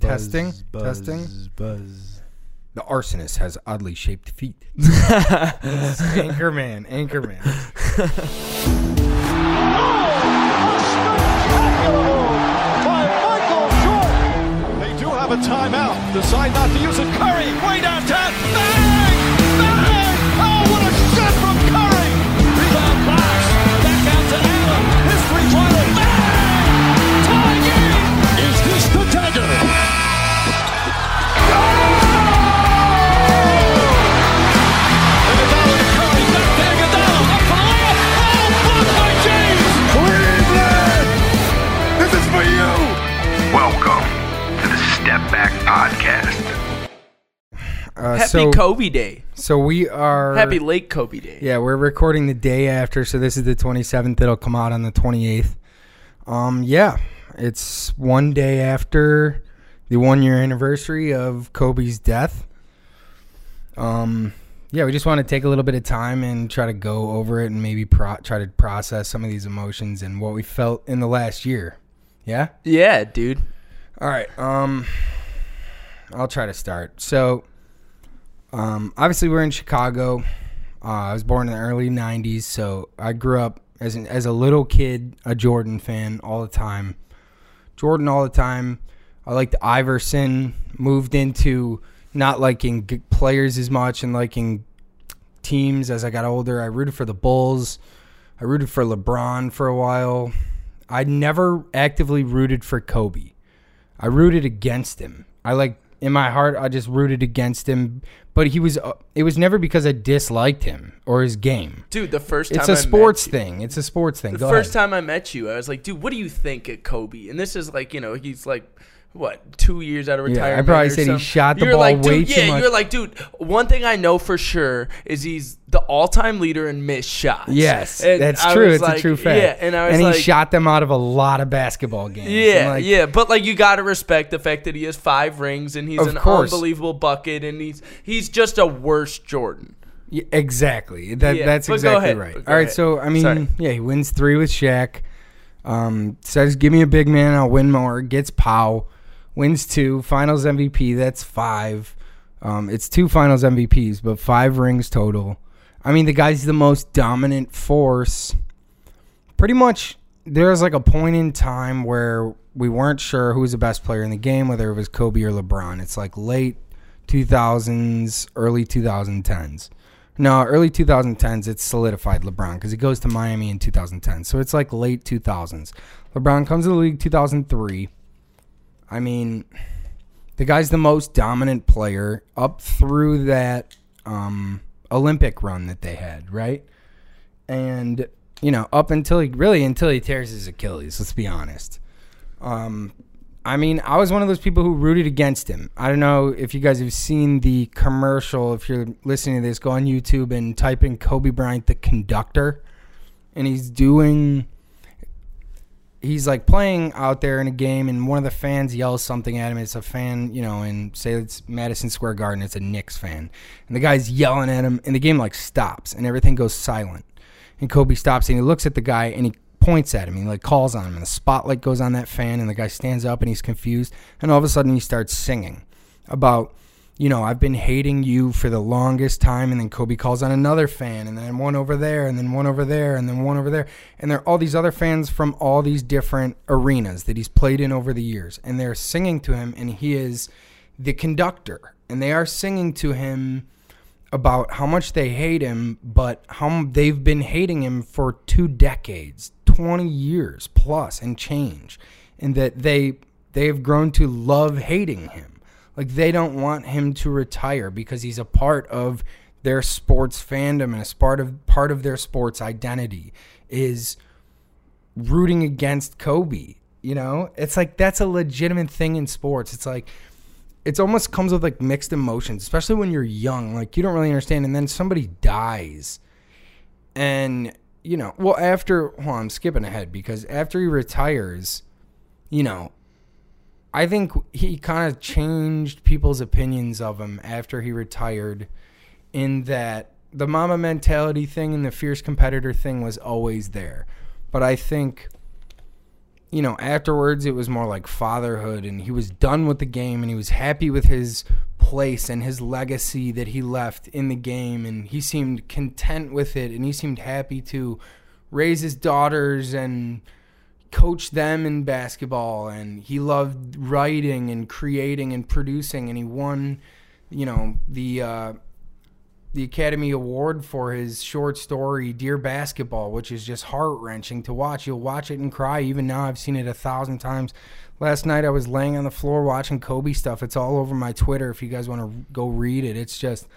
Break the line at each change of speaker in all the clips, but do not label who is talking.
Testing.
Buzz.
The arsonist has oddly shaped feet. Anchorman.
They do have a timeout. Decide not to use it. Curry, way downtown. Bang! Bang! Oh, what a shot from Curry! Rebound box. Back out to Allen. His three-pointer. Bang! Tie game! Is this the dagger?
Welcome to the Step Back Podcast.
Happy Kobe Day.
So we are...
Happy late Kobe Day.
Yeah, we're recording the day after, so this is the 27th. It'll come out on the 28th. Yeah, it's one day after the 1-year anniversary of Kobe's death. Yeah, we just want to take a little bit of time and try to go over it and maybe try to process some of these emotions and what we felt in the last year. Yeah?
Yeah, dude.
All right. I'll try to start. So, obviously we're in Chicago. I was born in the early 90s, so I grew up as a little kid, a Jordan fan all the time. Jordan all the time. I liked Iverson. Moved into not liking players as much and liking teams as I got older. I rooted for the Bulls. I rooted for LeBron for a while. I never actively rooted for Kobe. I rooted against him. In my heart, I just rooted against him. But it was never because I disliked him or his game.
Dude, the first time
It's a sports thing. It's a sports thing.
The first time I met you, I was like, dude, what do you think of Kobe? And this is like, he's like, what, 2 years out of retirement?
Yeah, I probably said he shot the ball
like,
way
dude,
too much.
Yeah, you're like, dude, one thing I know for sure is he's the all-time leader in missed shots.
Yes,
and
that's
I
true.
was
It's
like,
a true fact.
Yeah, and
he shot them out of a lot of basketball games.
Yeah, but like you got to respect the fact that he has 5 rings and he's an unbelievable bucket and he's just a worse Jordan.
Yeah, exactly. That's exactly right. All right, so I mean, yeah, he wins 3 with Shaq. Says, "Give me a big man, I'll win more." Gets Powell. Wins 2, Finals MVP, that's 5. It's 2 Finals MVPs, but 5 rings total. I mean, the guy's the most dominant force. Pretty much, there was like a point in time where we weren't sure who was the best player in the game, whether it was Kobe or LeBron. It's like late 2000s, early 2010s. No, early 2010s, it's solidified LeBron because he goes to Miami in 2010. So it's like late 2000s. LeBron comes to the league 2003. I mean, the guy's the most dominant player up through that Olympic run that they had, right? And, up until he tears his Achilles, let's be honest. I mean, I was one of those people who rooted against him. I don't know if you guys have seen the commercial. If you're listening to this, go on YouTube and type in Kobe Bryant, the conductor. And he's like playing out there in a game, and one of the fans yells something at him. It's a fan, and say it's Madison Square Garden. It's a Knicks fan. And the guy's yelling at him, and the game like stops, and everything goes silent. And Kobe stops, and he looks at the guy, and he points at him. He like calls on him, and the spotlight goes on that fan, and the guy stands up, and he's confused. And all of a sudden, he starts singing about, I've been hating you for the longest time. And then Kobe calls on another fan, and then one over there, and then one over there, and then one over there. And there are all these other fans from all these different arenas that he's played in over the years. And they're singing to him, and he is the conductor. And they are singing to him about how much they hate him, but how they've been hating him for 2 decades, 20 years plus and change. And that they have grown to love hating him. Like, they don't want him to retire because he's a part of their sports fandom, and a part of their sports identity is rooting against Kobe. It's like that's a legitimate thing in sports. It's like it almost comes with like mixed emotions, especially when you're young. Like, you don't really understand, and then somebody dies, and I'm skipping ahead because after he retires, I think he kind of changed people's opinions of him after he retired, in that the mama mentality thing and the fierce competitor thing was always there. But I think afterwards it was more like fatherhood, and he was done with the game, and he was happy with his place and his legacy that he left in the game, and he seemed content with it, and he seemed happy to raise his daughters and coach them in basketball, and he loved writing and creating and producing, and he won, the Academy Award for his short story Dear Basketball, which is just heart-wrenching to watch. You'll watch it and cry. Even now, I've seen it 1,000 times. Last night, I was laying on the floor watching Kobe stuff. It's all over my Twitter if you guys want to go read it. It's just,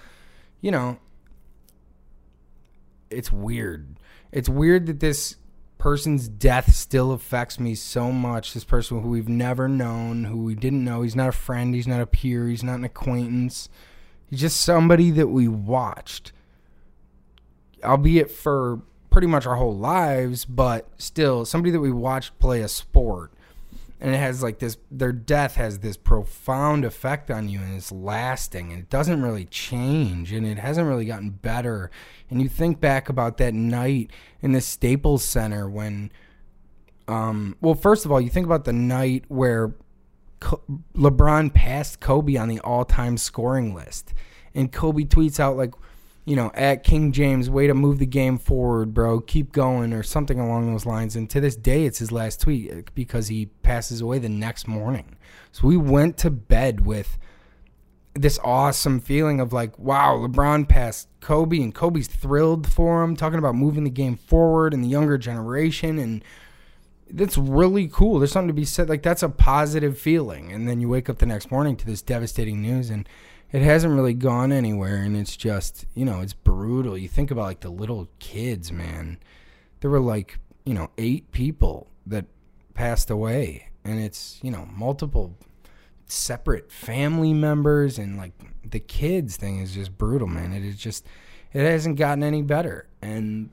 it's weird. It's weird that this person's death still affects me so much. This person who we've never known, who we didn't know. He's not a friend. He's not a peer. He's not an acquaintance. He's just somebody that we watched, albeit for pretty much our whole lives, but still somebody that we watched play a sport. And it has like this, their death has this profound effect on you, and it's lasting, and it doesn't really change, and it hasn't really gotten better. And you think back about that night in the Staples Center when, first of all, you think about the night where LeBron passed Kobe on the all-time scoring list, and Kobe tweets out like, at King James, way to move the game forward, bro, keep going, or something along those lines. And to this day, it's his last tweet because he passes away the next morning. So we went to bed with this awesome feeling of like, wow, LeBron passed Kobe, and Kobe's thrilled for him, talking about moving the game forward and the younger generation, and that's really cool. There's something to be said. Like, that's a positive feeling. And then you wake up the next morning to this devastating news, and it hasn't really gone anywhere. And it's just, it's brutal. You think about, like, the little kids, man. There were, like, 8 people that passed away. And it's, multiple separate family members. And, like, the kids thing is just brutal, man. It hasn't gotten any better. And,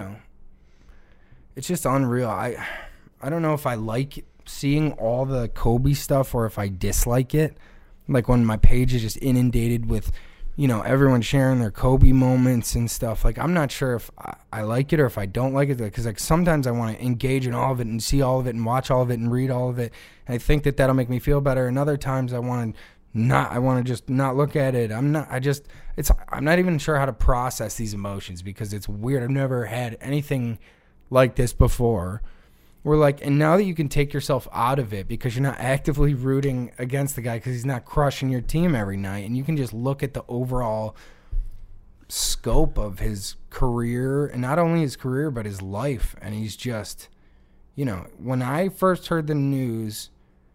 it's just unreal. I don't know if I like seeing all the Kobe stuff or if I dislike it. Like when my page is just inundated with, everyone sharing their Kobe moments and stuff. Like, I'm not sure if I like it or if I don't like it. Because, like, sometimes I want to engage in all of it and see all of it and watch all of it and read all of it. And I think that that'll make me feel better. And other times I want to just not look at it. I'm not even sure how to process these emotions because it's weird. I've never had anything like this before. We're like, and now that you can take yourself out of it because you're not actively rooting against the guy because he's not crushing your team every night, and you can just look at the overall scope of his career, and not only his career but his life, and he's just, when I first heard the news,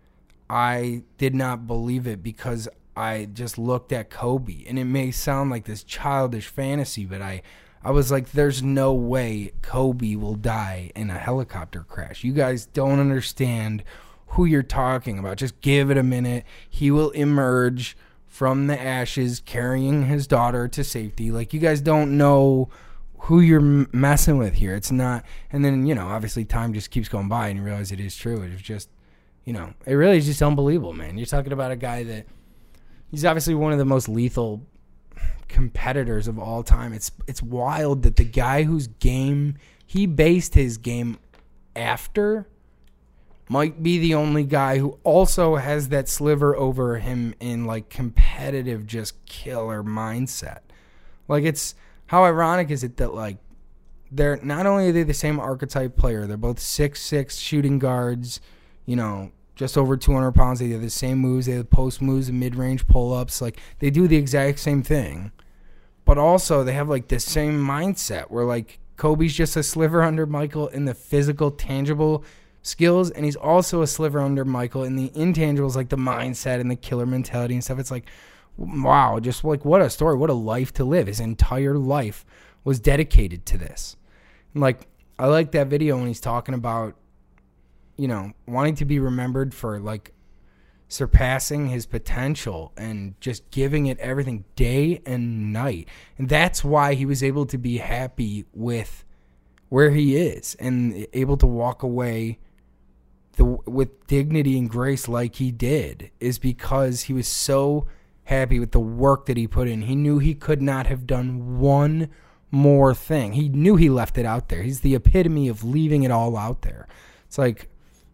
I did not believe it because I just looked at Kobe, and it may sound like this childish fantasy, but I was like, there's no way Kobe will die in a helicopter crash. You guys don't understand who you're talking about. Just give it a minute. He will emerge from the ashes carrying his daughter to safety. Like, you guys don't know who you're messing with here. It's not. And then, obviously time just keeps going by and you realize it is true. It's just, it really is just unbelievable, man. You're talking about a guy that he's obviously one of the most lethal competitors of all time. It's wild that the guy whose game he based his game after might be the only guy who also has that sliver over him in like competitive just killer mindset. Like, it's how ironic is it that like they're not only are they the same archetype player, they're both 6'6" shooting guards, just over 200 pounds. They have the same moves. They have post moves and mid-range pull-ups. Like, they do the exact same thing. But also, they have, like, the same mindset where, like, Kobe's just a sliver under Michael in the physical, tangible skills, and he's also a sliver under Michael in the intangibles, like the mindset and the killer mentality and stuff. It's like, wow, just, like, what a story. What a life to live. His entire life was dedicated to this. And, like, I like that video when he's talking about, wanting to be remembered for, like, surpassing his potential and just giving it everything day and night. And that's why he was able to be happy with where he is and able to walk away with dignity and grace like he did, is because he was so happy with the work that he put in. He knew he could not have done one more thing. He knew he left it out there. He's the epitome of leaving it all out there. It's like,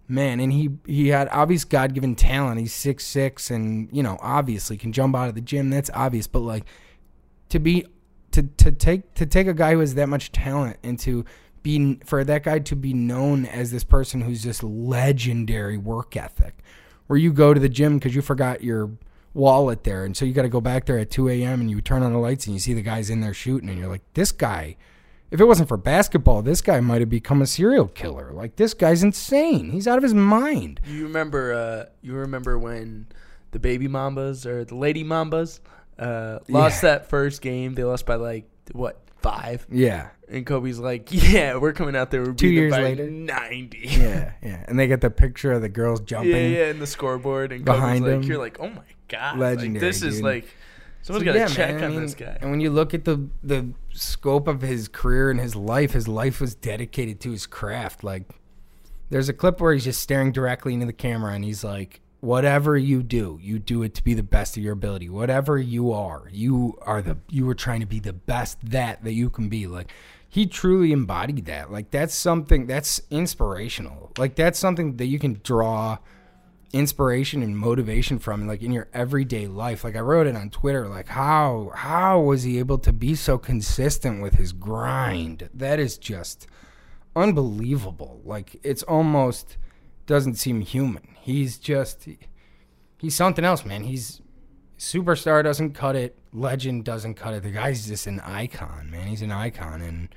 man, and he had obvious God-given talent. He's 6'6", and obviously can jump out of the gym. That's obvious, but like to take a guy who has that much talent and for that guy to be known as this person who's just legendary work ethic, where you go to the gym because you forgot your wallet there, and so you got to go back there at 2 a.m. and you turn on the lights and you see the guys in there shooting, and you're like, this guy, if it wasn't for basketball, this guy might have become a serial killer. Like, this guy's insane. He's out of his mind.
You remember when the Baby Mambas or the Lady Mambas lost that first game? They lost by 5?
Yeah.
And Kobe's like, yeah, we're coming out there. We're
2 years
by
later,
90.
Yeah. And they get the picture of the girls jumping.
Yeah, and the scoreboard, and
behind
Kobe's
him.
like, you're like, oh my god,
legendary.
This is
dude.
like, someone's got to check on this guy.
And when you look at the scope of his career and his life was dedicated to his craft. Like, there's a clip where he's just staring directly into the camera, and he's like, whatever you do it to be the best of your ability. Whatever you are trying to be the best that you can be. Like, he truly embodied that. Like, that's something that's inspirational. Like, that's something that you can draw inspiration and motivation from, like, in your everyday life. Like, I wrote it on Twitter, like, how was he able to be so consistent with his grind? That is just unbelievable. Like, it's almost doesn't seem human. He's something else, man. He's superstar, doesn't cut it. Legend doesn't cut it. The guy's just an icon, man. He's an icon, and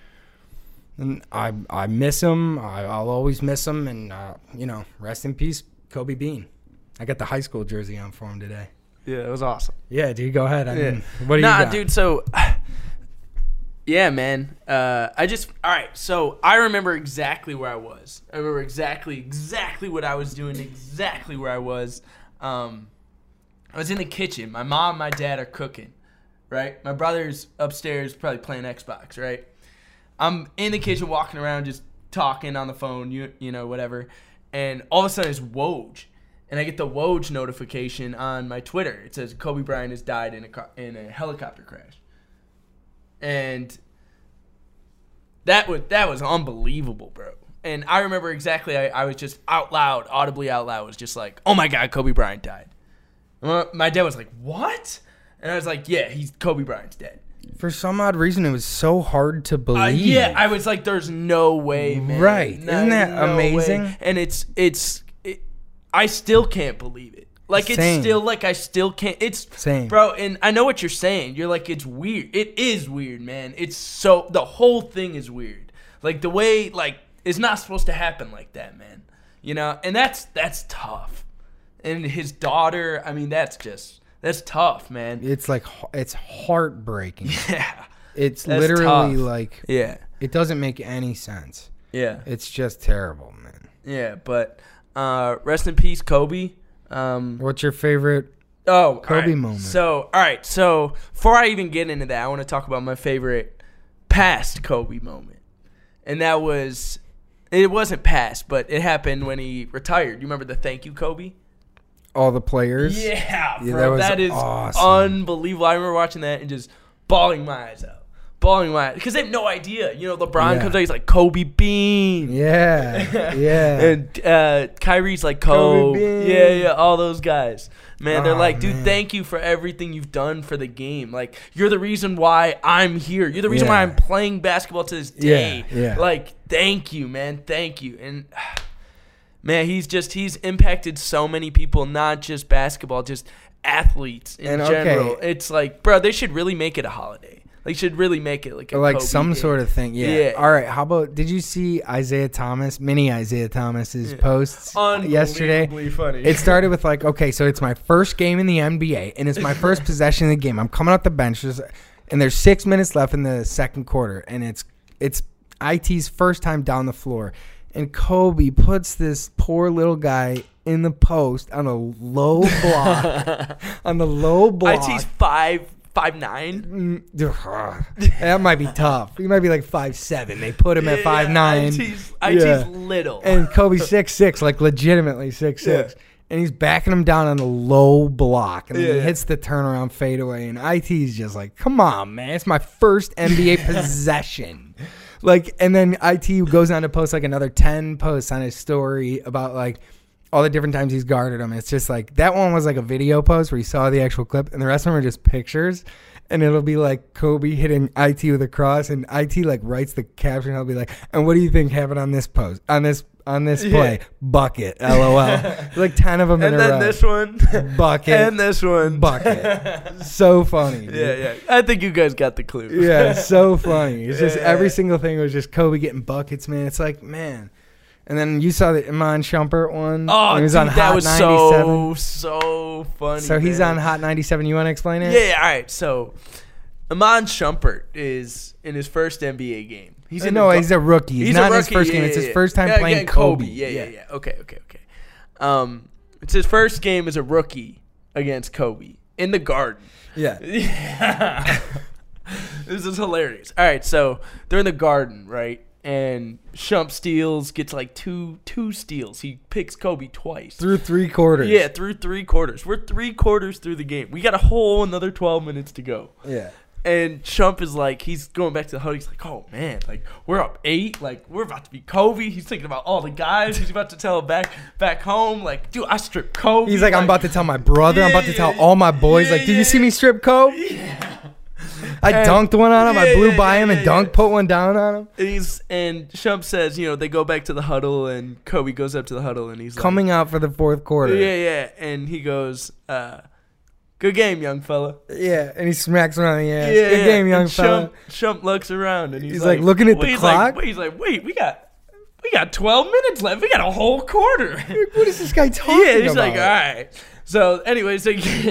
I miss him. I'll always miss him, and rest in peace, Kobe Bean. I got the high school jersey on for him today.
Yeah, it was awesome.
Yeah, dude, go ahead. I mean, what do you got?
Dude, so yeah, man. All right, so I remember exactly where I was. I remember exactly what I was doing, exactly where I was. I was in the kitchen. My mom and my dad are cooking, right? My brother's upstairs probably playing Xbox, right? I'm in the kitchen walking around just talking on the phone, whatever. And all of a sudden it's Woj. And I get the Woj notification on my Twitter. It says Kobe Bryant has died in a helicopter crash. And that was unbelievable, bro. And I remember exactly, I was just audibly out loud, was just like, oh my God, Kobe Bryant died. My dad was like, what? And I was like, yeah, Kobe Bryant's dead.
For some odd reason, it was so hard to believe.
Yeah, I was like, there's no way, man.
Right. Isn't that amazing?
Way. And I still can't believe it. Like, it's
Same.
still, like, I still can't. It's,
Same.
Bro, and I know what you're saying. You're like, it's weird. It is weird, man. The whole thing is weird. Like, the way, like, it's not supposed to happen like that, man. And that's tough. And his daughter, I mean, that's tough, man.
It's like, it's heartbreaking.
Yeah.
It's
That's
literally
tough.
like,
yeah.
It doesn't make any sense.
Yeah.
It's just terrible, man.
Yeah, but rest in peace, Kobe.
What's your favorite
Kobe
moment?
So before I even get into that, I want to talk about my favorite past Kobe moment. And that was, it wasn't past, but it happened when he retired. You remember the thank you, Kobe?
All the players?
Yeah, bro.
That
is
awesome.
Unbelievable. I remember watching that and just bawling my eyes out. Because they have no idea. LeBron comes out, he's like, Kobe Bean.
Yeah, yeah.
And Kyrie's like, Kobe Bean. Yeah, all those guys. Man, they're like, dude, thank you for everything you've done for the game. Like, you're the reason why I'm here. You're the reason why I'm playing basketball to this day.
Yeah.
Like, thank you, man. Thank you. And, man, he's impacted so many people, not just basketball, just athletes in general. It's like, bro, they should really make it a holiday. They should really make it like a
like
Kobe
some
day.
sort of thing. Yeah. All right. How about, did you see Isaiah Thomas's posts yesterday?
Unbelievably funny.
It started with like, okay, so it's my first game in the NBA, and it's my first possession of the game. I'm coming off the bench, and there's 6 minutes left in the second quarter, and it's IT's first time down the floor, and Kobe puts this poor little guy in the post on a low block.
IT's 5'9".
That might be tough. He might be like 5'7". They put him at 5'9".
IT's little.
And Kobe's 6'6", like legitimately 6'6". Yeah. And he's backing him down on a low block. And then he hits the turnaround fadeaway. And IT's just like, come on, man. It's my first NBA possession. Like, and then IT goes on to post like another 10 posts on his story about like all the different times he's guarded him. It's just like that one was like a video post where you saw the actual clip, and the rest of them are just pictures. And it'll be like Kobe hitting IT with a cross, and IT like writes the caption. He'll be like, "And what do you think happened on this post? On this play? Bucket, LOL." Like 10 of them in
And
a row.
then this one.
Bucket.
And this one.
Bucket. So funny. Dude.
Yeah. I think you guys got the clue.
Yeah, so funny. It's just
Yeah.
every single thing was just Kobe getting buckets, man. It's like, man. And then you saw the Iman Shumpert one.
Oh,
he was
dude,
on
that
Hot
was
97.
so funny.
So he's
man.
on Hot 97. You want to explain it?
Yeah, all right. So Iman Shumpert is in his first NBA game. He's in
No,
the-
he's a rookie. He's not in his first game. It's his first time playing
again,
Kobe.
Yeah. Okay. It's his first game as a rookie against Kobe in the Garden.
Yeah.
This is hilarious. All right, so they're in the Garden, right? And Shump steals, gets like two steals. He picks Kobe twice.
Through 3 quarters.
Yeah, through 3 quarters. We're 3 quarters through the game. We got a whole another 12 minutes to go.
Yeah.
And Shump is like, he's going back to the huddle. He's like, oh, man, like, we're up 8. Like, we're about to be Kobe. He's thinking about all the guys. He's about to tell back home. Like, dude, I stripped Kobe.
He's like, I'm about to tell my brother. I'm about to tell all my boys. Like, did you see me strip Kobe?
Yeah.
I dunked one on him. I blew by him and
yeah.
put one down on him.
And Shump says, they go back to the huddle, and Kobe goes up to the huddle, and he's
Coming out for the 4th quarter.
Yeah. And he goes, good game, young fella.
Yeah, and he smacks him on the ass.
Yeah,
Good game, young
and
fella.
Shump looks around, and he's
like looking at the
he's
clock.
He's like, wait, we got 12 minutes left. We got a whole quarter.
What is this guy talking
Yeah, he's
about?
like, all right. So, anyways,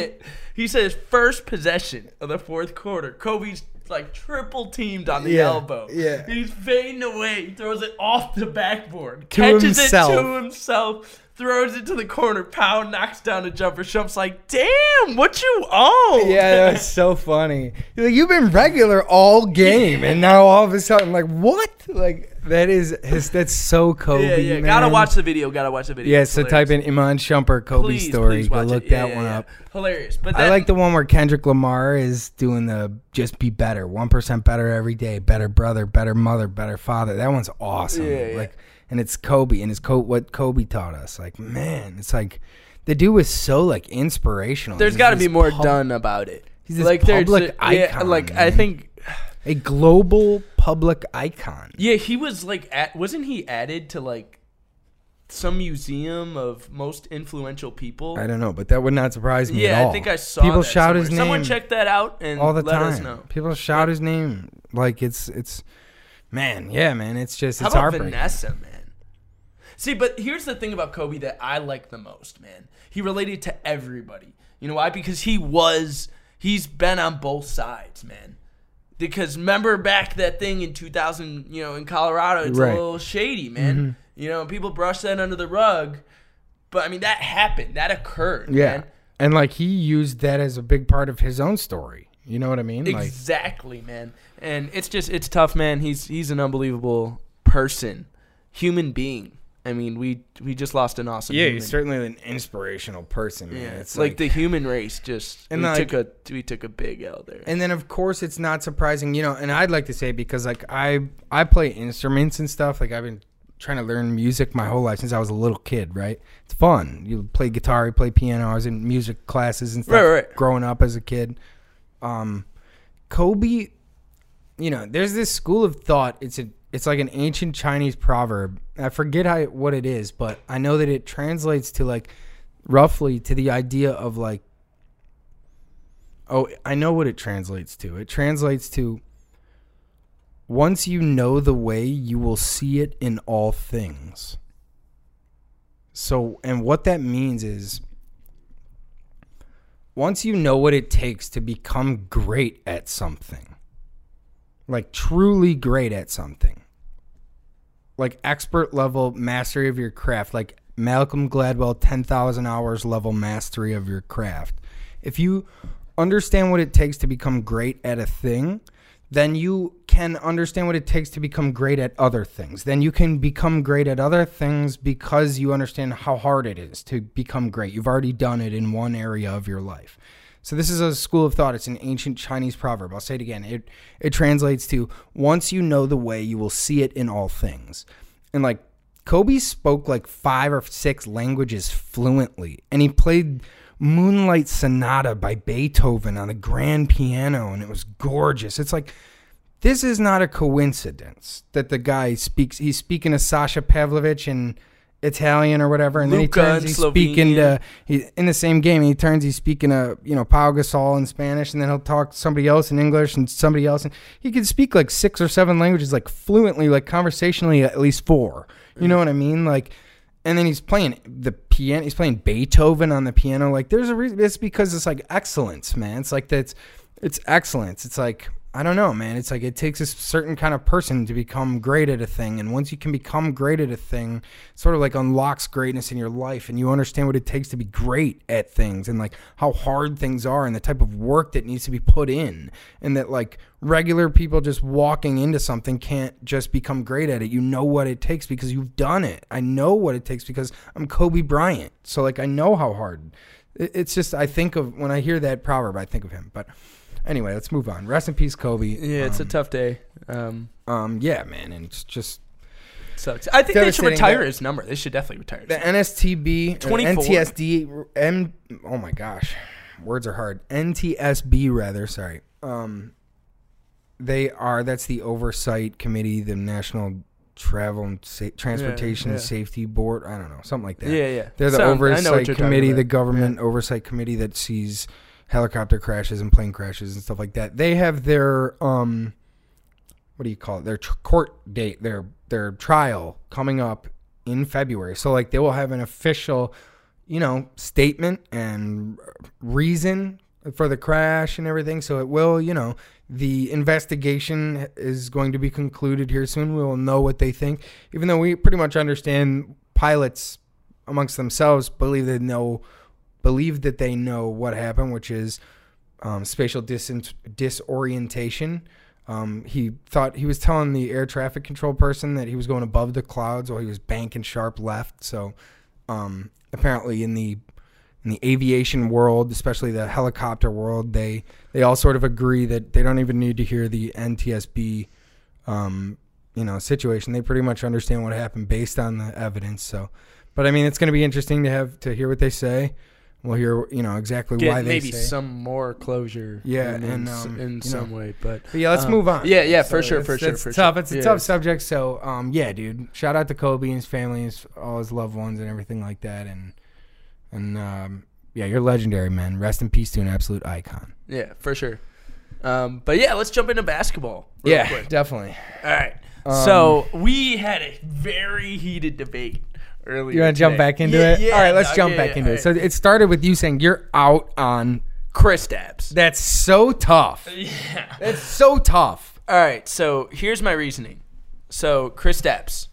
he says first possession of the 4th quarter. Kobe's like triple teamed on the elbow.
Yeah.
He's fading away. He throws it off the backboard.
To
catches
himself.
it to himself. Throws it to the corner. Pow, knocks down a jumper. Shump's like, damn, what you own?
Yeah, that was so funny. He's like, you've been regular all game, and now all of a sudden, like, what? Like, that's so Kobe,
Yeah.
man.
Gotta watch the video.
Yeah,
It's
so
hilarious.
type in Iman Shumpert Kobe
Please,
story.
please
Go
watch
look
it.
that one up.
Hilarious. But
I like the one where Kendrick Lamar is doing the just be better, 1% better every day, better brother, better mother, better father. That one's awesome.
Yeah.
Like, and it's Kobe, and it's what Kobe taught us. Like, man, it's like the dude was so like inspirational.
There's
He's
got to
this
be more done about it.
He's this
like
public
yeah,
icon,
like
man.
I think.
a global public icon.
Yeah, he was like, wasn't he added to like some museum of most influential people?
I don't know, but that would not surprise me at
Yeah,
all.
I think I saw.
People
that
shout his
somewhere. Someone
name
check that out and
all the
let
time.
us know.
People shout his name like it's man, yeah, man. It's just
How
it's
about
heartbreaking.
Vanessa, man? See, but here's the thing about Kobe that I like the most, man. He related to everybody. You know why? Because he's been on both sides, man. Because remember back that thing in 2000, in Colorado, it's
Right.
a little shady, man. People brush that under the rug. But, I mean, that happened. That occurred,
Yeah.
man.
And like he used that as a big part of his own story. You know what I mean? Like
Exactly, man. And it's tough, man. He's an unbelievable person, human being. I mean, we just lost an awesome.
yeah,
human.
he's certainly an inspirational person, man.
Yeah,
It's
like the human race just
And
we took a big L there.
And then of course it's not surprising, and I'd like to say because like I play instruments and stuff. Like I've been trying to learn music my whole life since I was a little kid, right? It's fun. You play guitar, you play piano. I was in music classes and stuff
Right.
growing up as a kid. Kobe, there's this school of thought. It's like an ancient Chinese proverb. I forget what it is, but I know that it translates to like roughly to the idea of like, oh, I know what it translates to. It translates to once you know the way, you will see it in all things. So, and what that means is once you know what it takes to become great at something, like truly great at something, like expert level mastery of your craft, like Malcolm Gladwell 10,000 hours level mastery of your craft. If you understand what it takes to become great at a thing, then you can understand what it takes to become great at other things. Then you can become great at other things because you understand how hard it is to become great. You've already done it in one area of your life. So this is a school of thought. It's an ancient Chinese proverb. I'll say it again. It translates to, once you know the way, you will see it in all things. And like Kobe spoke like 5 or 6 languages fluently, and he played Moonlight Sonata by Beethoven on a grand piano, and it was gorgeous. It's like, this is not a coincidence that the guy speaks. He's speaking to Sasha Pavlovich in Italian or whatever, and
Luka
then he's speaking to in the same game. He turns, he's speaking to Pau Gasol in Spanish, and then he'll talk to somebody else in English and somebody else, and he can speak like 6 or 7 languages like fluently, like conversationally at least 4. You know what I mean? Like, and then he's playing the piano. He's playing Beethoven on the piano. Like, there's a reason. It's because it's like excellence, man. It's like it's excellence. It's like, I don't know, man. It's like it takes a certain kind of person to become great at a thing. And once you can become great at a thing, it sort of like unlocks greatness in your life. And you understand what it takes to be great at things and like how hard things are and the type of work that needs to be put in. And that like regular people just walking into something can't just become great at it. You know what it takes because you've done it. I know what it takes because I'm Kobe Bryant. So like I know how hard. It's just, I think of, when I hear that proverb, I think of him. But anyway, let's move on. Rest in peace, Kobe.
Yeah, it's a tough day.
Yeah, man, and it's just
sucks. I think they should retire his number. They should definitely retire his
the NSTB,
24.
NTSD, oh my gosh, words are hard. NTSB, rather, sorry. That's the oversight committee, the National Travel and Transportation Safety Board. I don't know, something like that.
Yeah.
They're the oversight committee, the government oversight committee that sees helicopter crashes and plane crashes and stuff like that. They have their what do you call it? Their court date, their trial coming up in February. So like they will have an official, statement and reason for the crash and everything. So it will, the investigation is going to be concluded here soon. We will know what they think, even though we pretty much understand pilots amongst themselves believe that they know what happened, which is spatial disorientation. He was telling the air traffic control person that he was going above the clouds while he was banking sharp left. So apparently in the aviation world, especially the helicopter world, they all sort of agree that they don't even need to hear the NTSB situation. They pretty much understand what happened based on the evidence. So, but I mean, it's going to be interesting to hear what they say. We'll hear, exactly why they
maybe some more closure.
Yeah,
in some way, but
yeah, let's move on.
Yeah,
so
for sure.
It's tough. It's a tough subject. So, yeah, dude, shout out to Kobe and his family, all his loved ones, and everything like that. And yeah, you're legendary, man. Rest in peace to an absolute icon.
Yeah, for sure. But yeah, let's jump into basketball. Real quick.
Definitely.
All right. So we had a very heated debate earlier.
You want to jump back into it?
Yeah,
all right, let's jump back into it. So it started with you saying you're out on
Kristaps.
That's so tough.
Yeah.
That's so tough.
All right, so here's my reasoning. So Kristaps.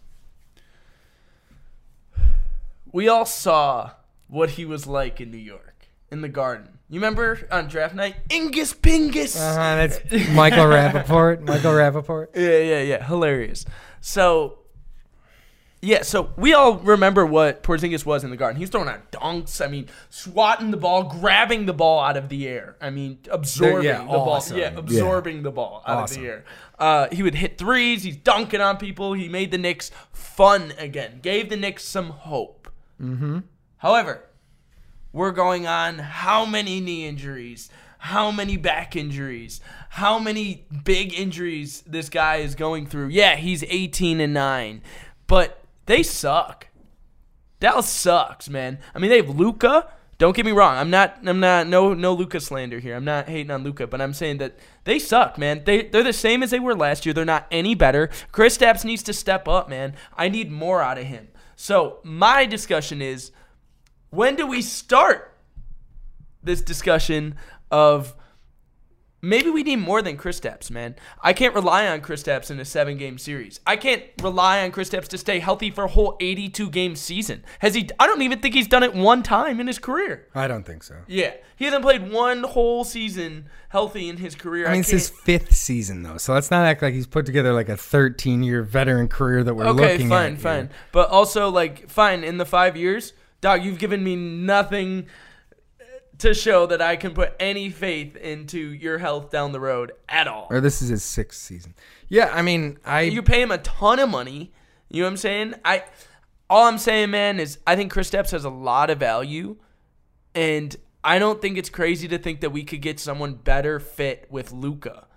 We all saw what he was like in New York, in the Garden. You remember on draft night? Ingus Pingus.
That's Michael Rappaport.
Yeah. Hilarious. So we all remember what Porzingis was in the Garden. He's throwing out dunks. I mean, swatting the ball, grabbing the ball out of the air. I mean, absorbing the ball. Yeah, absorbing the ball out of the air. He would hit threes. He's dunking on people. He made the Knicks fun again. Gave the Knicks some hope.
Mm-hmm.
However, we're going on how many knee injuries, how many back injuries, how many big injuries this guy is going through. Yeah, he's 18-9, but they suck. Dallas sucks, man. I mean, they have Luka. Don't get me wrong. I'm not no Luka slander here. I'm not hating on Luka, but I'm saying that they suck, man. They're the same as they were last year. They're not any better. Kristaps needs to step up, man. I need more out of him. So my discussion is, when do we start this discussion of maybe we need more than Kristaps, man? I can't rely on Kristaps in a 7-game series. I can't rely on Kristaps to stay healthy for a whole 82-game season. I don't even think he's done it one time in his career.
I don't think so.
Yeah. He hasn't played one whole season healthy in his career.
I mean, it's his 5th season, though, so let's not act like he's put together like a 13-year veteran career that we're looking at.
Okay, fine. But also, in the 5 years, dog, you've given me nothing to show that I can put any faith into your health down the road at all.
Or this is his 6th season. Yeah, I mean,
You pay him a ton of money. You know what I'm saying? All I'm saying, man, is I think Kristaps has a lot of value, and I don't think it's crazy to think that we could get someone better fit with Luka.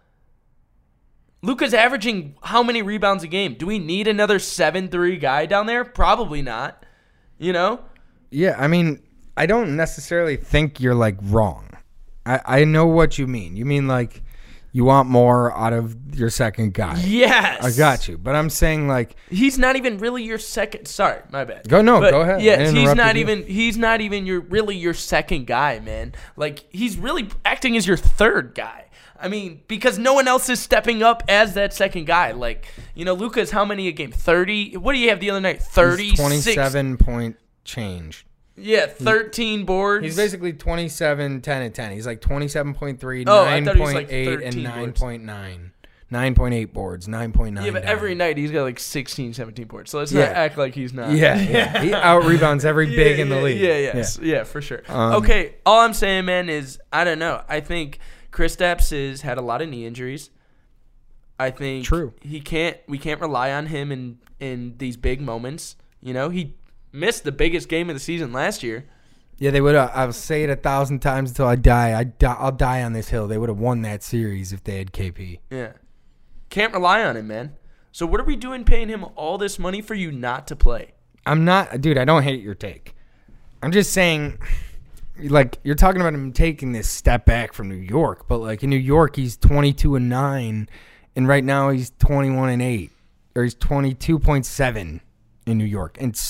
Luka's averaging how many rebounds a game? Do we need another 7'3" guy down there? Probably not. You know?
Yeah, I mean, I don't necessarily think you're, like, wrong. I know what you mean. You mean, like, you want more out of your second guy.
Yes.
I got you. But I'm saying, like...
He's not even really your second... Sorry, my bad.
Go ahead.
Yeah, he's not even your second guy, man. Like, he's really acting as your third guy. I mean, because no one else is stepping up as that second guy. Like, you know, Luka's how many a game? 30? What do you have the other night? 36?
27-point change.
Yeah, 13 boards.
He's basically 27, 10, and 10. He's like 27.3,
9.8,
and 9.9. 9.8 boards, 9.9.
Yeah, but every night he's got like 16, 17 boards. So let's not act like he's not.
Yeah. He out-rebounds every big in the league.
Yeah, for sure. Okay, all I'm saying, man, is I don't know. I think Kristaps has had a lot of knee injuries. I think
True.
we can't rely on him in these big moments. You know, he missed the biggest game of the season last year.
Yeah, they would have. I'll say it 1,000 times until I die. I'll die on this hill. They would have won that series if they had KP.
Yeah. Can't rely on him, man. So what are we doing paying him all this money for you not to play?
I'm not, dude, I don't hate your take. I'm just saying, like, you're talking about him taking this step back from New York, but, like, in New York, he's 22-9, and right now he's 21-8, or he's 22.7 in New York, and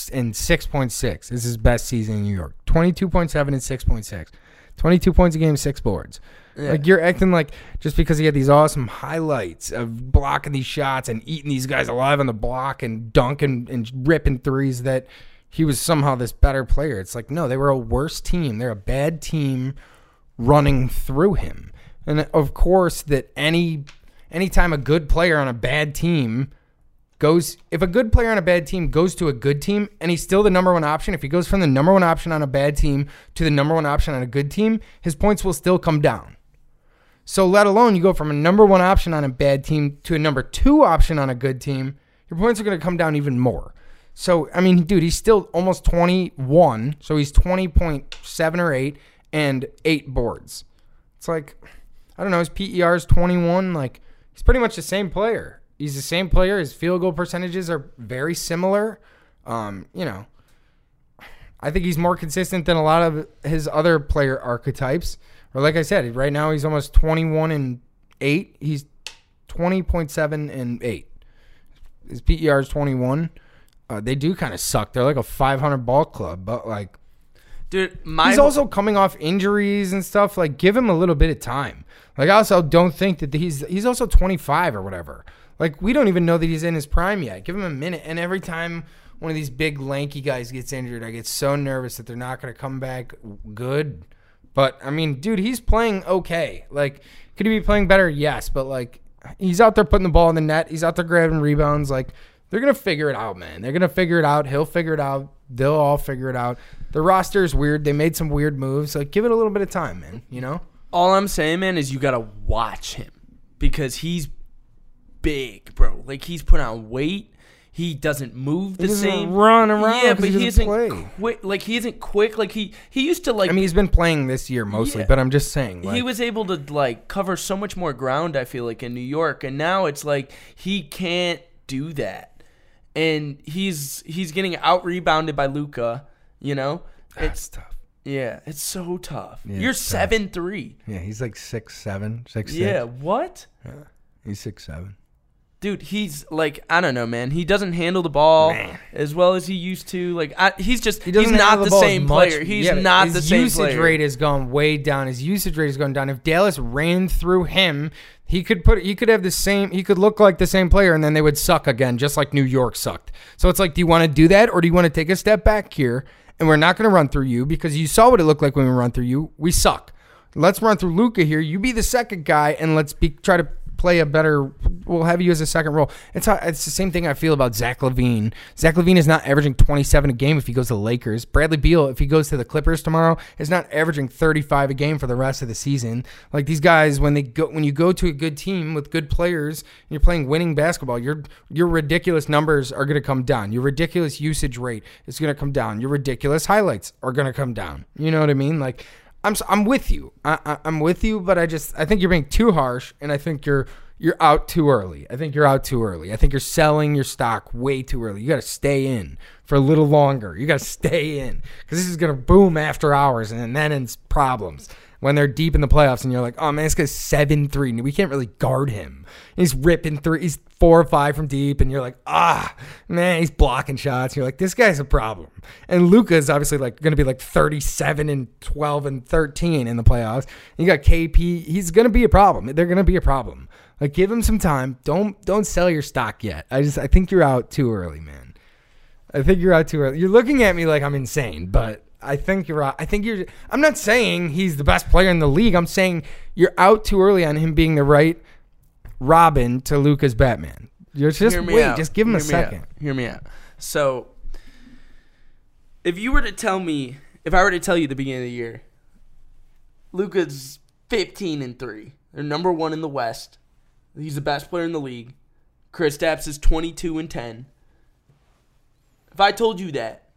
6.6 is his best season in New York. 22.7 and 6.6. 22 points a game, 6 boards. Yeah. Like, you're acting like just because he had these awesome highlights of blocking these shots and eating these guys alive on the block and dunking and ripping threes that he was somehow this better player. It's like, no, they were a worse team. They're a bad team running through him. And, of course, that anytime a good player on a bad team if a good player on a bad team goes to a good team and he's still the number one option, if he goes from the number one option on a bad team to the number one option on a good team, his points will still come down. So let alone you go from a number one option on a bad team to a number 2 option on a good team, your points are going to come down even more. So, I mean, dude, he's still almost 21, so he's 20.7 or 8 and 8 boards. It's like, I don't know, his PER is 21. Like, he's pretty much the same player. He's the same player. His field goal percentages are very similar. You know, I think he's more consistent than a lot of his other player archetypes. Or like I said, right now he's almost 21-8. He's 20.7 and 8. His PER is 21. They do kind of suck. They're like a 500 ball club, but like,
dude,
he's also coming off injuries and stuff. Like, give him a little bit of time. Like, I also don't think that he's also 25 or whatever. Like, we don't even know that he's in his prime yet. Give him a minute. And every time one of these big, lanky guys gets injured, I get so nervous that they're not going to come back good. But, I mean, dude, he's playing okay. Like, could he be playing better? Yes. But, like, he's out there putting the ball in the net. He's out there grabbing rebounds. Like, they're going to figure it out, man. They're going to figure it out. He'll figure it out. They'll all figure it out. The roster is weird. They made some weird moves. Like, give it a little bit of time, man, you know?
All I'm saying, man, is you got to watch him because he's big, bro. Like, he's put on weight. He doesn't move the same.
Run around.
Yeah, but he isn't
play.
quick. Like, he isn't quick. Like, he used to, like.
I mean, he's been playing this year mostly, but I'm just saying. Like,
he was able to, like, cover so much more ground, I feel like, in New York. And now it's like he can't do that. And he's getting out-rebounded by Luka, you know?
It's tough.
Yeah, it's so tough.
Yeah,
You're 7'3".
Yeah, he's like 6'7", 6'6".
Yeah, what?
Yeah, he's 6'7".
Dude, he's like, I don't know, man. He doesn't handle the ball as well as he used to. Like, he's not the same player. He's not the same player.
His usage rate has gone way down. His usage rate has gone down. If Dallas ran through look like the same player, and then they would suck again, just like New York sucked. So it's like, do you want to do that, or do you want to take a step back here, and we're not going to run through you because you saw what it looked like when we run through you. We suck. Let's run through Luka here. You be the second guy, and let's try to play a better. We'll have you as a second role. It's the same thing I feel about Zach LaVine. Zach LaVine is not averaging 27 a game if he goes to the Lakers. Bradley Beal, if he goes to the Clippers tomorrow, is not averaging 35 a game for the rest of the season. Like these guys, when you go to a good team with good players, and you're playing winning basketball, your ridiculous numbers are going to come down. Your ridiculous usage rate is going to come down. Your ridiculous highlights are going to come down. You know what I mean? Like. I'm with you. I'm with you, but I think you're being too harsh, and I think you're out too early. I think you're selling your stock way too early. You got to stay in for a little longer. You got to stay in because this is gonna boom after hours, and then it's problems when they're deep in the playoffs, and you're like, oh man, this guy's 7-3. We can't really guard him. He's ripping three. He's 4 or 5 from deep, and you're like, man, he's blocking shots. You're like, this guy's a problem. And Luka is obviously like going to be like 37 and 12 and 13 in the playoffs. And you got KP. He's going to be a problem. They're going to be a problem. Like, give him some time. Don't sell your stock yet. I think you're out too early, man. I think you're out too early. You're looking at me like I'm insane, but I think you're out. I'm not saying he's the best player in the league. I'm saying you're out too early on him being the right Robin to Luka's Batman. Just wait. Just give him a second.
Hear me out. So, if I were to tell you at the beginning of the year, Luka's 15-3. They're number 1 in the West. He's the best player in the league. Kristaps is 22-10. If I told you that,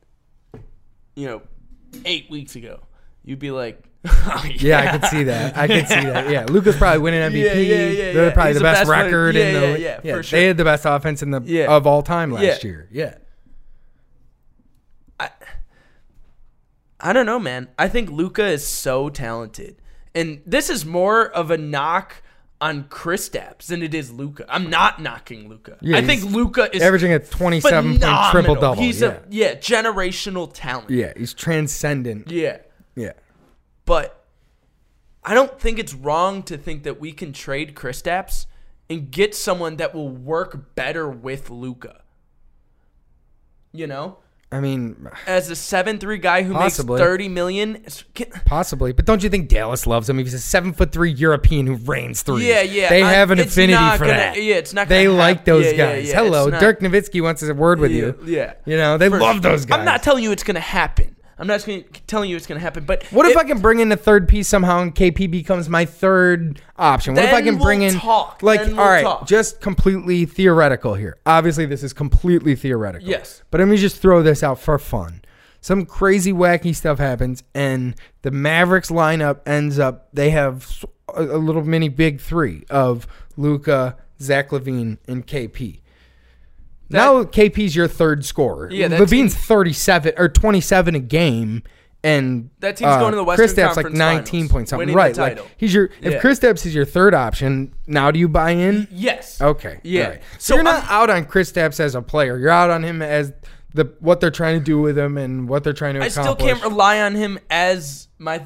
8 weeks ago, you'd be like, oh,
yeah, I could see that. Yeah, Luka's probably winning MVP.
Yeah.
They're probably
He's
the best record
player.
in the
Yeah, for sure.
They had the best offense of all time last year. Yeah.
I don't know, man. I think Luka is so talented. And this is more of a knock on Kristaps than it is Luka. I'm not knocking Luka.
Yeah,
I think Luka is
averaging a 27-point triple-double.
He's a generational talent.
Yeah, he's transcendent.
Yeah.
Yeah.
But I don't think it's wrong to think that we can trade Kristaps and get someone that will work better with Luka.
I mean,
as a 7'3" guy who
possibly.
makes $30 million,
possibly. But don't you think Dallas loves him? He's a 7'3" European who rains threes.
Yeah.
They have an affinity for that.
Yeah, it's not.
They like those guys.
Yeah,
Hello, Dirk Nowitzki wants a word with you.
Yeah.
They love those guys.
I'm not telling you it's going to happen. I'm not telling you it's going to happen. But
what if I can bring in a third piece somehow and KP becomes my third option? What if I can bring in all right, just completely theoretical here. Obviously, this is completely theoretical.
Yes.
But let me just throw this out for fun. Some crazy, wacky stuff happens, and the Mavericks lineup ends up, they have a little mini big three of Luka, Zach LaVine, and KP. Now KP's your third scorer.
Yeah,
LaVine's 37 or 27 a game, and
that team's going to the Western
Kristaps
Conference
like 19
Finals,
point something.
winning
Right,
the title.
like if Kristaps is your third option, now do you buy in?
Yes.
Okay.
Yeah.
Right. So you're not out on Kristaps as a player. You're out on him as what they're trying to do with him and what they're trying to accomplish.
I still can't rely on him as my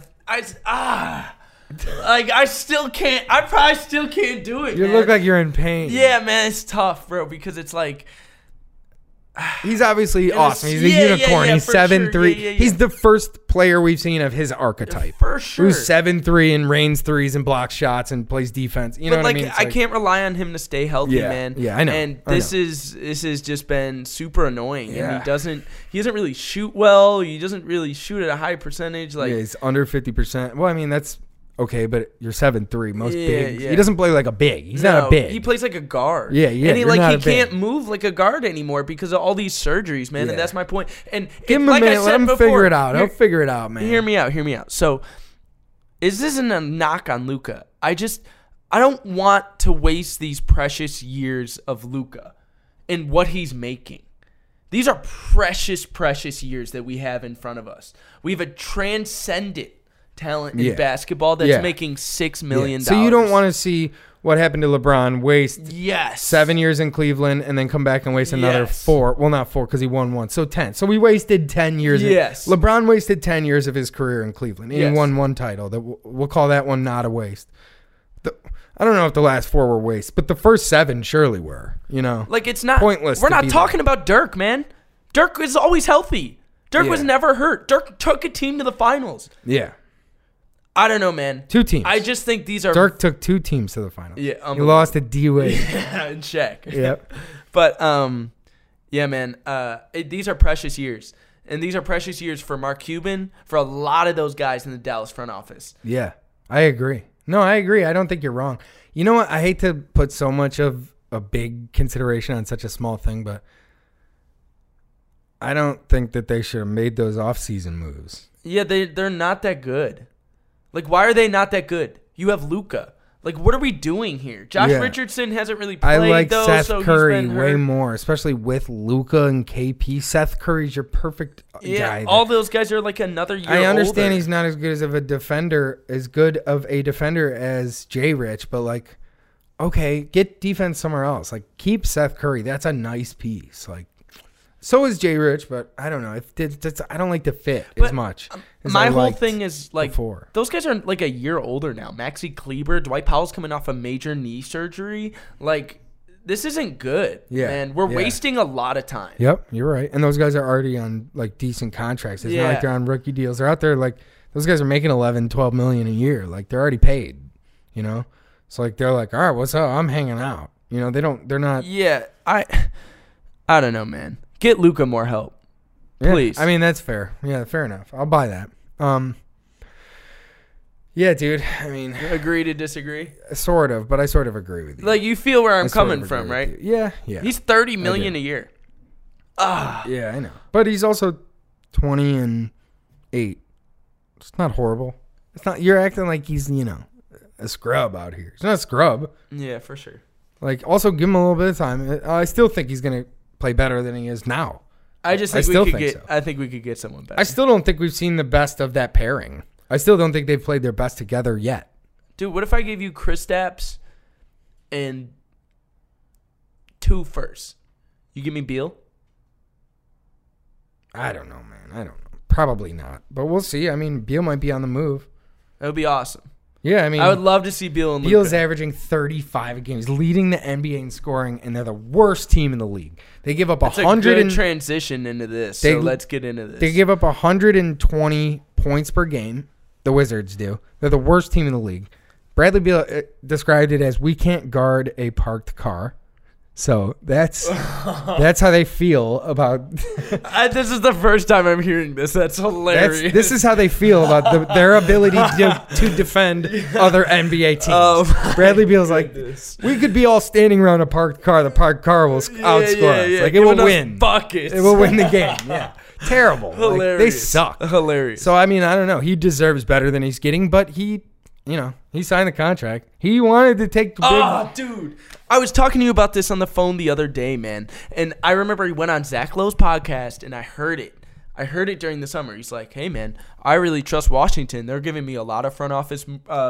I still can't. I probably still can't do it.
You look like you're in pain.
Yeah, man, it's tough, bro, because it's like.
He's obviously awesome. He's a unicorn. He's 7'3".
Sure.
He's the first player we've seen of his archetype.
For sure.
Who's 7'3" and rains threes and blocks shots and plays defense. You know what I mean?
I can't rely on him to stay healthy, man.
Yeah, I know.
And this has just been super annoying. Yeah. And he doesn't really shoot well. He doesn't really shoot at a high percentage. Like
he's under 50%. Well, I mean, that's okay, but you're 7'3". Most bigs. He doesn't play like a big. He's not a big.
He plays like a guard.
Yeah.
And he can't move like a guard anymore because of all these surgeries, man. Yeah. And that's my point. And
give him a minute. Let him figure it out. He'll figure it out, man.
Hear me out. So, this isn't a knock on Luka. I don't want to waste these precious years of Luka and what he's making. These are precious, precious years that we have in front of us. We have a transcendent talent in basketball that's making $6 million.
So you don't want to see what happened to LeBron waste 7 years in Cleveland and then come back and waste another 4. Well, not 4 because he won 1. So 10. So we wasted 10 years.
Yes.
LeBron wasted 10 years of his career in Cleveland. And he won 1 title. We'll call that one not a waste. I don't know if the last 4 were waste, but the first 7 surely were.
Like it's not
pointless.
We're not talking about Dirk, man. Dirk is always healthy. Dirk was never hurt. Dirk took a team to the finals.
Yeah.
I don't know, man.
2 teams.
I just think these are
Dirk took 2 teams to the finals.
Yeah,
he lost to D-Wade.
and Shaq.
Yep.
But yeah, man. These are precious years, and these are precious years for Mark Cuban, for a lot of those guys in the Dallas front office.
Yeah, I agree. No, I agree. I don't think you're wrong. You know what? I hate to put so much of a big consideration on such a small thing, but I don't think that they should have made those off-season moves.
Yeah, they're not that good. Like, why are they not that good? You have Luka. Like, what are we doing here? Josh Richardson hasn't really played,
I like
though,
Seth
so
Curry
he's been
way
hurt.
more, especially with Luka and KP. Seth Curry's your perfect
Yeah,
guy.
all those guys are like another year
I understand
older.
he's not as good of a defender as Jay Rich, but like, okay, get defense somewhere else. Like, keep Seth Curry. That's a nice piece. Like, so is Jay Rich, but I don't know. I don't like the fit as much. As
My
I
whole
liked
thing is like
before.
those guys are like a year older now. Maxi Kleber, Dwight Powell's coming off a major knee surgery. Like, this isn't good.
Yeah,
man, we're
yeah.
wasting a lot of time.
Yep, you're right. And those guys are already on like decent contracts. It's not
Yeah.
like they're on rookie deals. They're out there like those guys are making 11, 12 million a year. Like, they're already paid, you know? So like they're like, all right, what's up? I'm hanging out. You know, they're not.
Yeah, I don't know, man. Get Luka more help,
Yeah,
please.
I mean, that's fair. Yeah, fair enough. I'll buy that. Yeah, dude. I mean,
Agree to disagree?
sort of, but I sort of agree with you.
Like, you feel where
I
I'm
sort of
coming
agree
from,
with
right?
you. Yeah, yeah.
He's $30 million a year.
Yeah, I know. But he's also 20 and 8. It's not horrible. It's not. You're acting like he's, you know, a scrub out here. He's not a scrub.
Yeah, for sure.
Like, also give him a little bit of time. I still think he's gonna play better than he is now.
I just
I
think
still
we could
think
get.
so.
I think we could get someone better.
I still don't think we've seen the best of that pairing. I still don't think they've played their best together yet.
Dude, what if I gave you Kristaps and 2 firsts? You give me Beal?
I don't know, man. I don't know. Probably not. But we'll see. I mean, Beal might be on the move.
That would be awesome.
Yeah, I mean,
I would love to see Beal and
Beal's
Luka.
averaging 35 games, leading the NBA in scoring, and they're the worst team in the league. They give up
It's a
100
good
and
transition into this,
They-
so let's get into this.
they give up 120 points per game. The Wizards do. They're the worst team in the league. Bradley Beal described it as, we can't guard a parked car. So that's how they feel about.
This is the first time I'm hearing this. That's hilarious.
This is how they feel about their ability to defend other NBA teams.
Oh,
Bradley Beal's like, we could be all standing around a parked car. The parked car will outscore us. Like, it will
Giving us
win.
buckets.
It will win the game. Yeah, terrible. Like,
Hilarious.
they suck.
Hilarious.
So I mean, I don't know. He deserves better than he's getting, but he signed the contract. He wanted to take the big.
Oh, dude. I was talking to you about this on the phone the other day, man. And I remember he went on Zach Lowe's podcast, and I heard it. I heard it during the summer. He's like, hey, man, I really trust Washington. They're giving me a lot of front office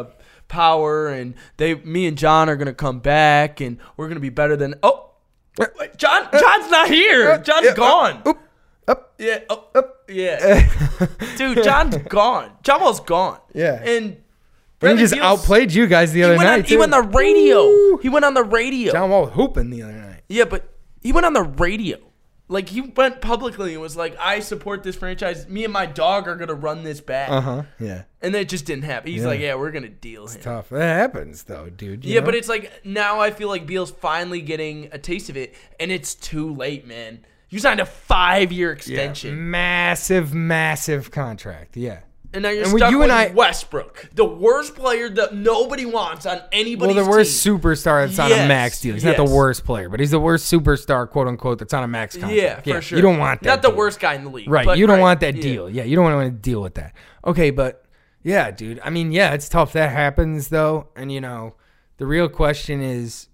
power, and me and John are going to come back, and we're going to be better than – oh, wait, John's not here. John's gone. Yeah. Yeah. Dude, John's gone. John Wall's gone.
Yeah.
And
And he just
Beal's-
outplayed you guys the other night.
he went on the radio.
Woo.
He went on the radio.
John Wall was hooping the other night.
Yeah, but he went on the radio. Like, he went publicly and was like, I support this franchise. Me and my dog are going to run this back.
Yeah.
And then it just didn't happen. He's like, yeah, we're going to deal him.
Tough. That happens though, dude. you
Yeah,
know?
but it's like, now I feel like Beal's finally getting a taste of it, and it's too late, man. You signed a 5-year extension.
Massive contract. Yeah.
And now you're
And with
stuck
you
with
and I-
Westbrook, the worst player that nobody wants on anybody's
Well, the worst
team.
superstar that's on a
Yes,
max deal. He's not the
yes.
worst player, but he's the worst superstar, quote unquote, that's on a max contract.
Yeah, for sure.
You don't want that.
Not the
deal.
worst guy in the league.
Right.
but
You don't
right,
want that
yeah.
deal. Yeah. You don't want to deal with that. Okay. But yeah, dude. I mean, yeah, it's tough. That happens though. And the real question is,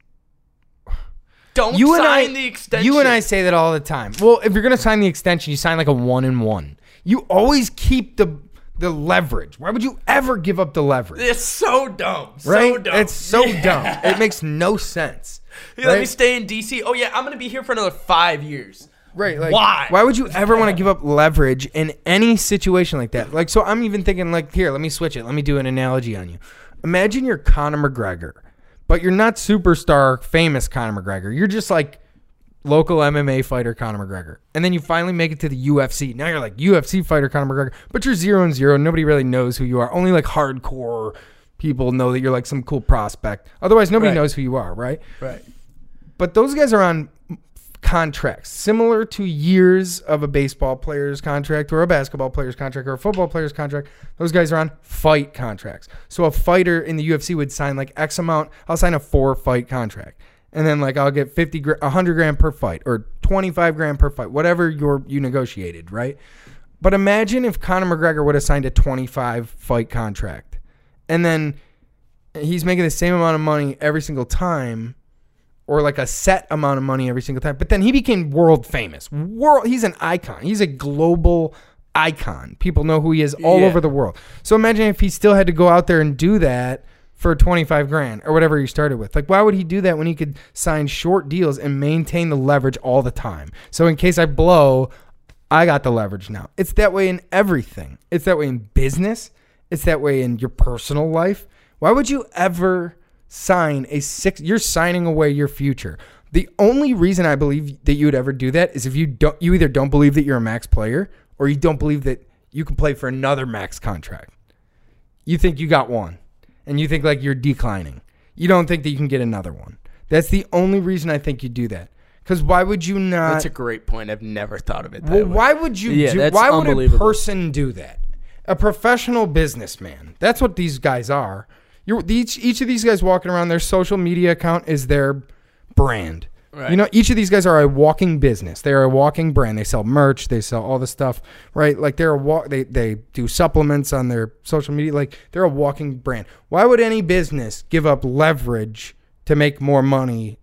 Don't
you and
sign
I,
the extension.
You and I say that all the time. Well, if you're going to sign the extension, you sign like a 1-and-1. You always keep the leverage. Why would you ever give up the leverage?
It's so dumb.
Right?
So dumb.
It's so
Yeah.
dumb. It makes no sense.
Yeah, let me
right?
stay in DC. Oh yeah, I'm gonna be here for another 5 years.
Right. Like,
Why?
Why would you ever want to give up leverage in any situation like that? Like, so I'm even thinking, like, here, let me switch it. Let me do an analogy on you. Imagine you're Conor McGregor, but you're not superstar famous Conor McGregor. You're just like local MMA fighter Conor McGregor. And then you finally make it to the UFC. Now you're like UFC fighter Conor McGregor, but you're 0-0. Nobody really knows who you are. Only like hardcore people know that you're like some cool prospect. Otherwise, nobody knows who you are, right?
Right.
But those guys are on contracts similar to years of a baseball player's contract or a basketball player's contract or a football player's contract. Those guys are on fight contracts. So a fighter in the UFC would sign like X amount. I'll sign a 4-fight contract. And then like I'll get 100 grand per fight or 25 grand per fight, whatever you negotiated, right? But imagine if Conor McGregor would have signed a 25-fight contract. And then he's making the same amount of money every single time, or like a set amount of money every single time. But then he became world famous. He's an icon. He's a global icon. People know who he is all over the world. So imagine if he still had to go out there and do that for 25 grand or whatever he started with. Like, why would he do that when he could sign short deals and maintain the leverage all the time? So in case I blow, I got the leverage now. It's that way in everything. It's that way in business. It's that way in your personal life. Why would you ever sign you're signing away your future? The only reason I believe that you would ever do that is if you either don't believe that you're a max player or you don't believe that you can play for another max contract. You think you got one and you think like you're declining. You don't think that you can get another one. That's the only reason I think you do that. Because why would you not?
That's a great point. I've never thought of it that way.
Why would you why would a person do that? A professional businessman. That's what these guys are. Each of these guys walking around, their social media account is their brand. Right. You know, each of these guys are a walking business. They are a walking brand. They sell merch. They sell all the stuff, right? Like they do supplements on their social media. Like they're a walking brand. Why would any business give up leverage to make more money?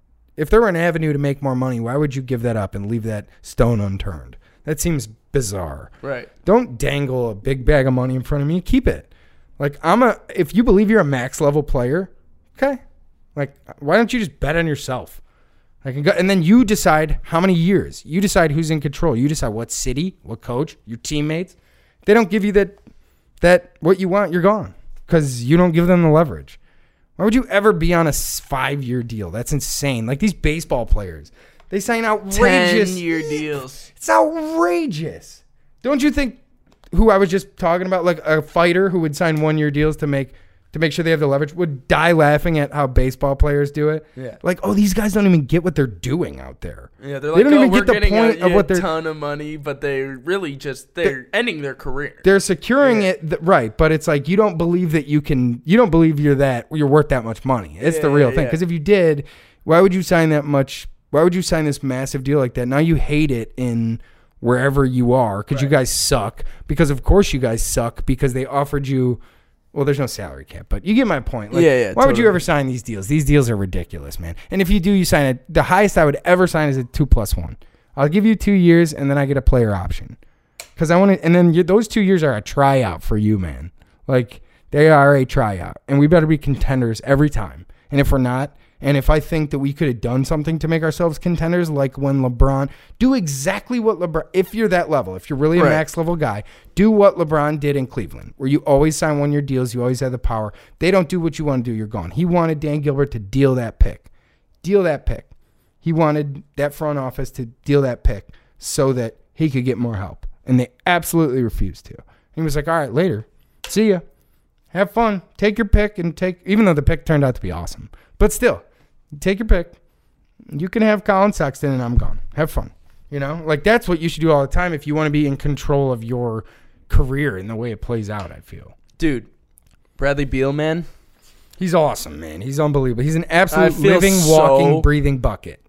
If there were an avenue to make more money, why would you give that up and leave that stone unturned? That seems bizarre. Right. Don't dangle a big bag of money in front of me. Keep it. Like if you believe you're a max level player, okay. Like why don't you just bet on yourself? And then you decide how many years. You decide who's in control. You decide what city, what coach, your teammates. If they don't give you that what you want, you're gone because you don't give them the leverage. Why would you ever be on a 5-year deal? That's insane. Like these baseball players, they sign outrageous
10-year deals.
It's outrageous. Don't you think? Who I was just talking about, like a fighter who would sign 1-year deals to make sure they have the leverage, would die laughing at how baseball players do it. Yeah. Like, oh, these guys don't even get what they're doing out there.
Yeah, they're like, they don't even get the point of what they're ton of money, but they're really just they're ending their career.
They're securing it right, but it's like you don't believe that you don't believe you're worth that much money. It's the real thing. Because if you did, why would you sign that much? Why would you sign this massive deal like that? Now you hate it in wherever you are because you guys suck, because of course you guys suck because they offered you, well, there's no salary cap, but you get my point. Like, why would you ever sign these deals? These deals are ridiculous, man. And if you do, you sign it. The highest I would ever sign is a 2+1. I'll give you 2 years and then I get a player option because I want to, and then those 2 years are a tryout for you, man. Like they are a tryout and we better be contenders every time. And if we're not, and if I think that we could have done something to make ourselves contenders, like when LeBron, do exactly what LeBron, if you're that level, if you're really a max level guy, do what LeBron did in Cleveland, where you always sign 1-year deals, you always have the power. They don't do what you want to do, you're gone. He wanted Dan Gilbert to deal that pick. He wanted that front office to deal that pick so that he could get more help. And they absolutely refused to. He was like, all right, later. See ya. Have fun. Take your pick even though the pick turned out to be awesome. But still. Take your pick. You can have Colin Sexton and I'm gone. Have fun. You know, like that's what you should do all the time if you want to be in control of your career and the way it plays out, I feel.
Dude, Bradley Beal, man.
He's awesome, man. He's unbelievable. He's an absolute living, walking, breathing bucket.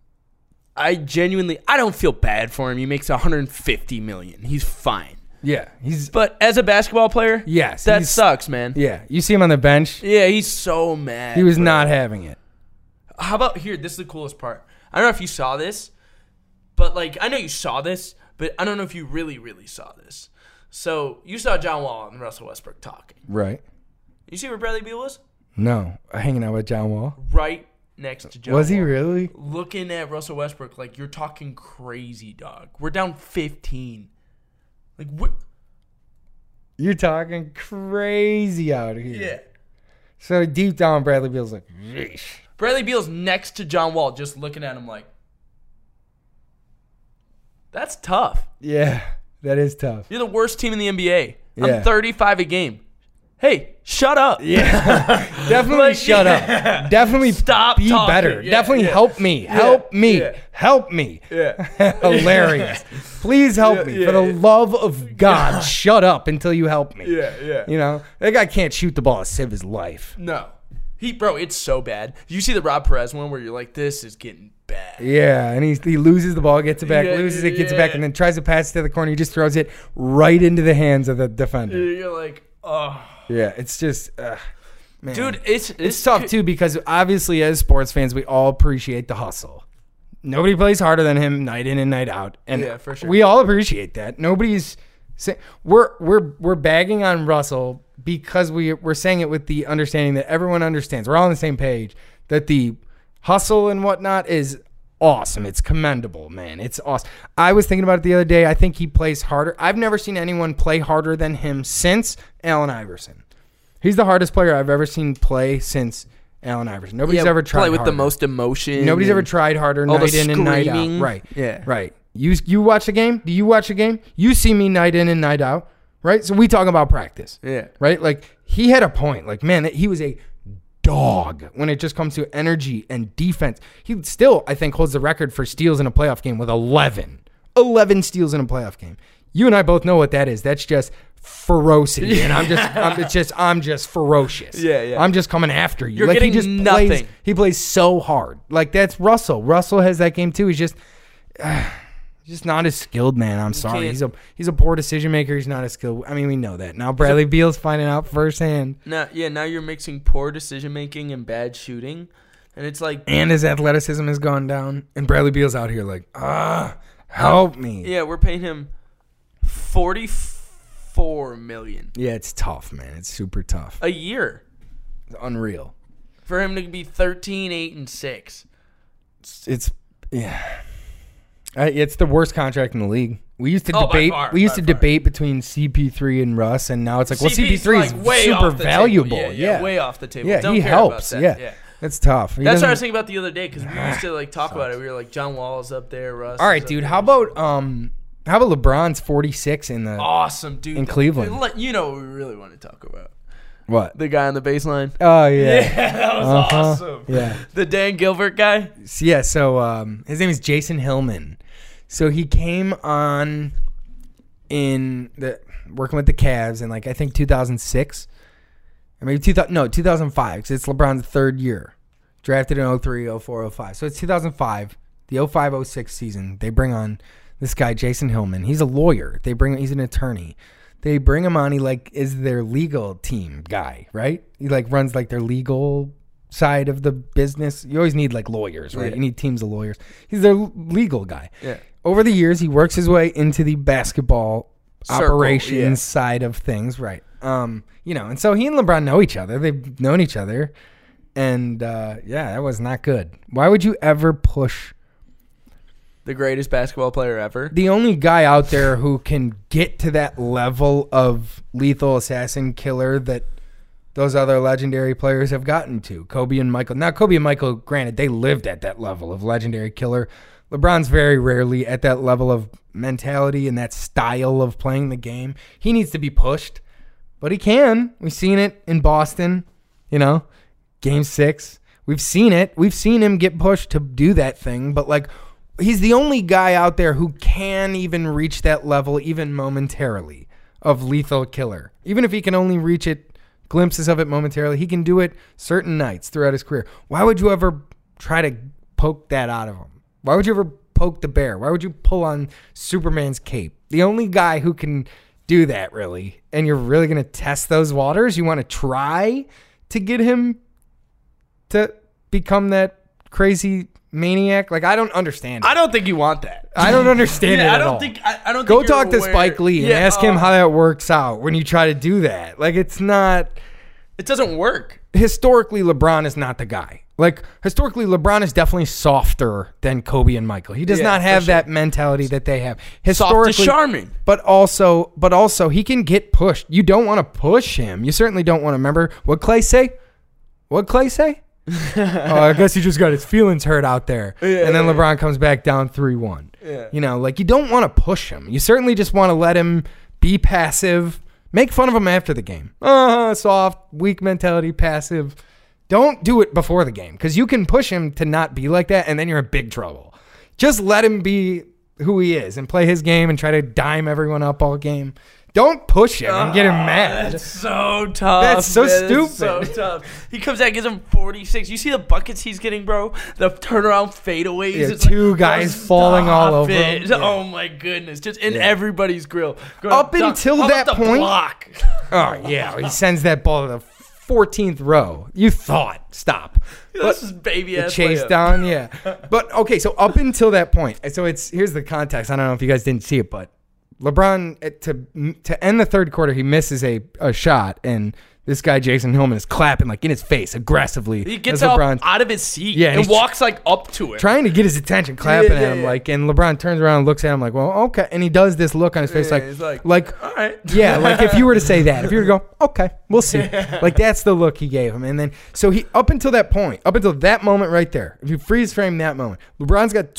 I don't feel bad for him. He makes $150 million. He's fine.
Yeah,
but as a basketball player,
yes,
that sucks, man.
Yeah, you see him on the bench.
Yeah, he's so mad.
He was not having it.
How about here? This is the coolest part. I don't know if you saw this, but like I know you saw this, but I don't know if you really, really saw this. So you saw John Wall and Russell Westbrook talking,
right?
You see where Bradley Beal was?
No, hanging out with John Wall.
Right next to John Wall.
Was he really?
Looking at Russell Westbrook like you're talking crazy, dog. We're down 15. Like what?
You're talking crazy out here.
Yeah.
So deep down, Bradley Beal's like, yeesh.
Bradley Beal's next to John Wall, just looking at him like, That's tough.
Yeah, that is tough.
You're the worst team in the NBA.
Yeah.
I'm 35 a game. Hey, shut up.
Yeah, definitely shut up. Definitely
Stop
be
talking.
better.
Yeah,
Definitely
yeah.
help me. Help me.
yeah.
Help me.
Yeah.
Hilarious. Please help me.
yeah,
For the
yeah.
love of God, shut up until you help me.
Yeah.
You know, that guy can't shoot the ball to save his life.
No. Bro, it's so bad. You see the Rob Perez one where you're like, this is getting bad.
Yeah, and he loses the ball, gets it back,
Yeah,
loses it, gets it
yeah.
back, and then tries to pass it to the corner. He just throws it right into the hands of the defender.
You're like, oh.
Yeah, it's just, man.
Dude,
It's tough too because obviously as sports fans we all appreciate the hustle. Nobody plays harder than him night in and night out, and
Yeah, for sure.
we all appreciate that. Nobody's say, we're bagging on Russell because we're saying it with the understanding that everyone understands. We're all on the same page that the hustle and whatnot is awesome. It's commendable, man. It's awesome. I was thinking about it the other day. I think he plays harder. I've never seen anyone play harder than him since Allen Iverson. He's the hardest player I've ever seen play since Allen Iverson. Nobody's ever tried
play with
harder.
the most emotion.
Nobody's ever
and
tried harder
all the
night in and night out.
screaming.
Right.
Yeah.
Right. You watch the game? Do you watch the game? You see me night in and night out. Right? So we talk about practice.
Yeah.
Right? Like he had a point. Like, man, he was a dog when it just comes to energy and defense. He still, I think, holds the record for steals in a playoff game with 11. 11 steals in a playoff game. You and I both know what that is. That's just ferocity. And I'm just ferocious.
Yeah.
I'm just coming after you.
You're
like
getting
he just
nothing.
He plays so hard. Like that's Russell. Russell has that game too. He's just not as skilled, man. I'm sorry.
can't-
He's a poor decision maker. He's not as skilled. I mean, we know that. Now Bradley Beal's finding out firsthand.
Now you're mixing poor decision making and bad shooting. And it's like,
And his athleticism has gone down. And Bradley Beal's out here like, help me.
yeah, we're paying him $44 million
Yeah, it's tough, man. It's super tough.
a year
It's unreal.
for him to be 13, 8, and 6.
It's yeah. It's the worst contract in the league. We used to
Oh, by
debate.
far,
we used
by
to
far.
debate between CP3 and Russ, and now it's like, well,
CP's
CP3
like
is
way
super
off the table.
valuable.
Yeah, way off the table.
Yeah,
Don't
he
care
helps.
about that.
Yeah, that's tough. He
That's what I was
doesn't-
thinking about the other day because we used to like talk about it. We were like, John Wall's up there, Russ.
All
is
right,
up
dude.
there.
How about LeBron's 46 in the
awesome, dude?
in Cleveland?
You know what we really want to talk about?
what?
The guy on the baseline.
Oh yeah,
That was
Uh-huh.
awesome.
yeah.
The Dan Gilbert guy.
Yeah, so his name is Jason Hillman. So he came on working with the Cavs in like I think 2006 or maybe 2005 because it's LeBron's third year. Drafted in 03, 04, 05. So it's 2005, the 05-06 season. They bring on this guy Jason Hillman. He's a lawyer. He's an attorney. They bring him on. He like is their legal team guy, right? He like runs like their legal side of the business. You always need like lawyers, right?
Yeah.
You need teams of lawyers. He's their legal guy.
Yeah.
Over the years, he works his way into the basketball
Circle,
operations
yeah.
side of things, right? And so he and LeBron know each other. They've known each other, and that was not good. Why would you ever push
The greatest basketball player ever.
the only guy out there who can get to that level of lethal assassin killer that those other legendary players have gotten to? Kobe and Michael. Now, Kobe and Michael, granted, they lived at that level of legendary killer. LeBron's very rarely at that level of mentality and that style of playing the game. He needs to be pushed, but he can. We've seen it in Boston, Game 6. We've seen it. We've seen him get pushed to do that thing, but like he's the only guy out there who can even reach that level even momentarily of lethal killer. Even if he can only reach it, glimpses of it momentarily, he can do it certain nights throughout his career. Why would you ever try to poke that out of him? Why would you ever poke the bear? Why would you pull on Superman's cape? The only guy who can do that, really. And you're really going to test those waters? You want to try to get him to become that crazy maniac? Like, I don't understand it.
I don't think you want that.
I don't understand it
I
at
don't
all.
think. I don't.
Go
think you're
talk to
aware-
Spike Lee and
Yeah,
ask him how that works out when you try to do that. Like, it's not...
It doesn't work.
Historically, LeBron is not the guy. Like, historically, LeBron is definitely softer than Kobe and Michael. He does
Yeah,
not
for
have
sure.
that mentality that they have.
Soft
Historically,
to charming.
But also, he can get pushed. You don't want to push him. You certainly don't want to. Remember what Clay say? What Clay say? Oh, I guess he just got his feelings hurt out there.
Yeah,
and then
yeah,
LeBron comes back down 3-1.
Yeah.
You know, like, you don't want to push him. You certainly just want to let him be passive. Make fun of him after the game. Soft, weak mentality, passive. Don't do it before the game, because you can push him to not be like that, and then you're in big trouble. Just let him be who he is and play his game and try to dime everyone up all game. Don't push him and get him mad.
That's so tough.
That's so
man.
stupid.
It's so tough. He comes out, gives him 46. You see the buckets he's getting, bro? The turnaround fadeaways.
Yeah,
It's
two
like,
guys
stop
falling all over him.
it.
Yeah.
Oh my goodness! Just in
Yeah.
everybody's grill.
Up until
How
that
about the
point-
block?
Oh, yeah. He sends that ball to the 14th row. You thought. Stop.
This is baby
The
ass
chase
layup.
down, yeah. But, okay, so up until that point, so here's the context. I don't know if you guys didn't see it, but LeBron, to end the third quarter, he misses a shot, and this guy, Jason Hillman, is clapping like in his face aggressively.
He gets
as
up
LeBron's
out of his seat
Yeah,
and
he's
walks like up to it.
trying to get his attention, clapping
Yeah, yeah,
at him,
yeah.
like, and LeBron turns around and looks at him like, well, okay. And he does this look on his face,
Yeah,
like,
he's like, all right.
yeah, like if you were to say that, if you were to go, okay, we'll see. Like, that's the look he gave him. And then, so he, up until that point, up until that moment right there, if you freeze frame that moment, LeBron's got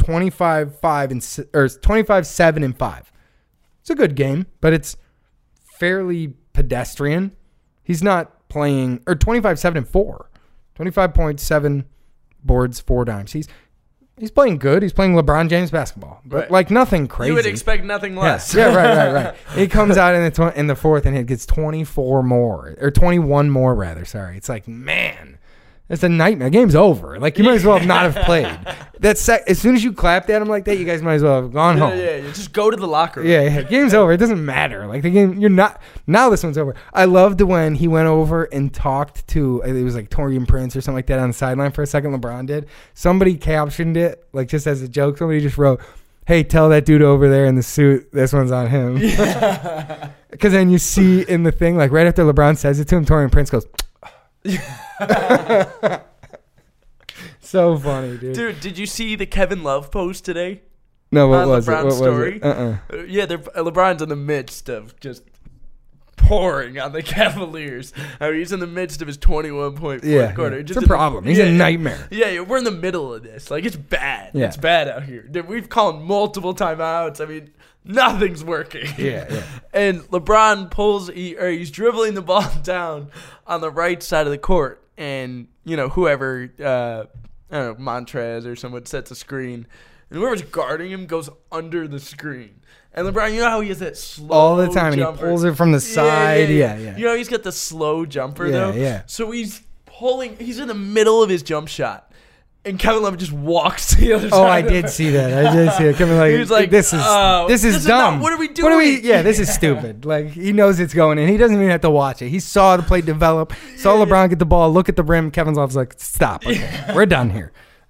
25-7 and 5. It's a good game, but it's fairly pedestrian. He's not playing, or 25-7 and 4. 25.7 boards, 4 dimes. He's playing good. He's playing LeBron James basketball, but
Right.
like nothing crazy.
You would expect nothing less.
Yeah, right. He comes out in the fourth and it gets 24 more, or 21 more rather. Sorry, it's like, man, it's a nightmare. The game's over. Like, you might as well not have played. As soon as you clapped at him like that, you guys might as well have gone home.
Yeah. Just go to the locker room.
Yeah, game's over. It doesn't matter. Like, the game, you're not. Now this one's over. I loved when he went over and talked to, it was like Torian Prince or something like that on the sideline for a second. LeBron did. Somebody captioned it, like, just as a joke. Somebody just wrote, "Hey, tell that dude over there in the suit, this one's on him." Because then you see in the thing, like, right after LeBron says it to him, Torian Prince goes, so funny, dude.
Dude, did you see the Kevin Love post today?
No, what
on
was it?
LeBron's
What was
story?
it?
Yeah, LeBron's in the midst of just pouring on the Cavaliers. I mean, he's in the midst of his 21-point
Yeah,
quarter.
yeah.
Just
It's a problem. He's a nightmare.
Yeah, we're in the middle of this. Like, it's bad.
Yeah.
It's bad out here. Dude, we've called multiple timeouts. I mean, nothing's working.
Yeah.
And LeBron he's dribbling the ball down on the right side of the court. And, whoever, I don't know, Montrez or someone sets a screen. And whoever's guarding him goes under the screen. And LeBron, you know how he has that slow
All the time, and
jumper?
he pulls it from the side. Yeah.
You know he's got the slow jumper,
Yeah,
though?
yeah.
So he's in the middle of his jump shot. And Kevin Love just walks to the other side.
Oh, I
of
did
it.
see that. I did see it. Coming like,
He was like,
this is
this is
dumb.
not- what are we doing?
Yeah, this is stupid. Like, he knows it's going in. He doesn't even have to watch it. He saw the play develop, saw LeBron get the ball, look at the rim. Kevin Love's like, stop. Okay, we're done here.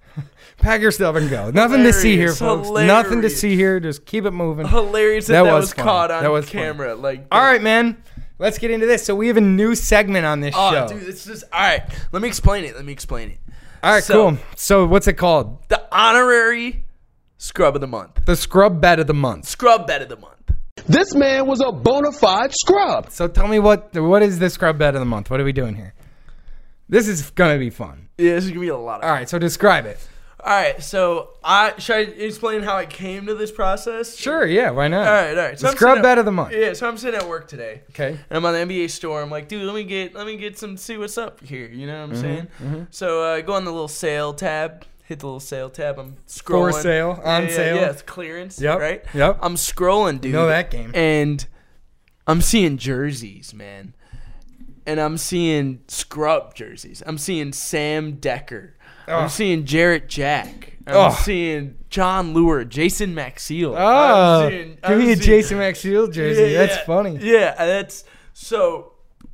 Pack your stuff and go. Nothing to see here, folks. Nothing to
Hilarious.
see here. Just keep it moving.
Hilarious that was
funny.
caught on
That was
camera. Like,
All right, man. Let's get into this. So we have a new segment on this show.
Oh, dude, it's just all right. Let me explain it.
All right,
So-
cool. So what's it called?
The honorary scrub of the month.
The Scrub Bet of the Month.
Scrub bet of the month.
This man was a bona fide scrub.
So tell me what is the Scrub Bet of the Month? What are we doing here? This is going to be fun.
Yeah, this is gonna be a lot of.
All right, so describe it.
All right, so should I explain how I came to this process?
Sure, yeah, why not?
All right.
The
I'm
Scrub
sitting
Bet
at-
of the Month.
Yeah, so I'm sitting at work today.
Okay.
And I'm on the NBA store. I'm like, dude, let me get some, see what's up here. You know what I'm saying? So I go on the little sale tab. Hit the little sale tab. I'm scrolling.
For sale, on sale.
Yeah, it's clearance.
Yep,
Right.
yep.
I'm scrolling, dude.
know that game.
And I'm seeing jerseys, man. And I'm seeing scrub jerseys. I'm seeing Sam Decker. I'm seeing Jarrett Jack. I'm seeing John Lure, Jason Maxiel.
Oh, give me a Jason Maxiel jersey.
Yeah,
That's funny.
Yeah, that's so.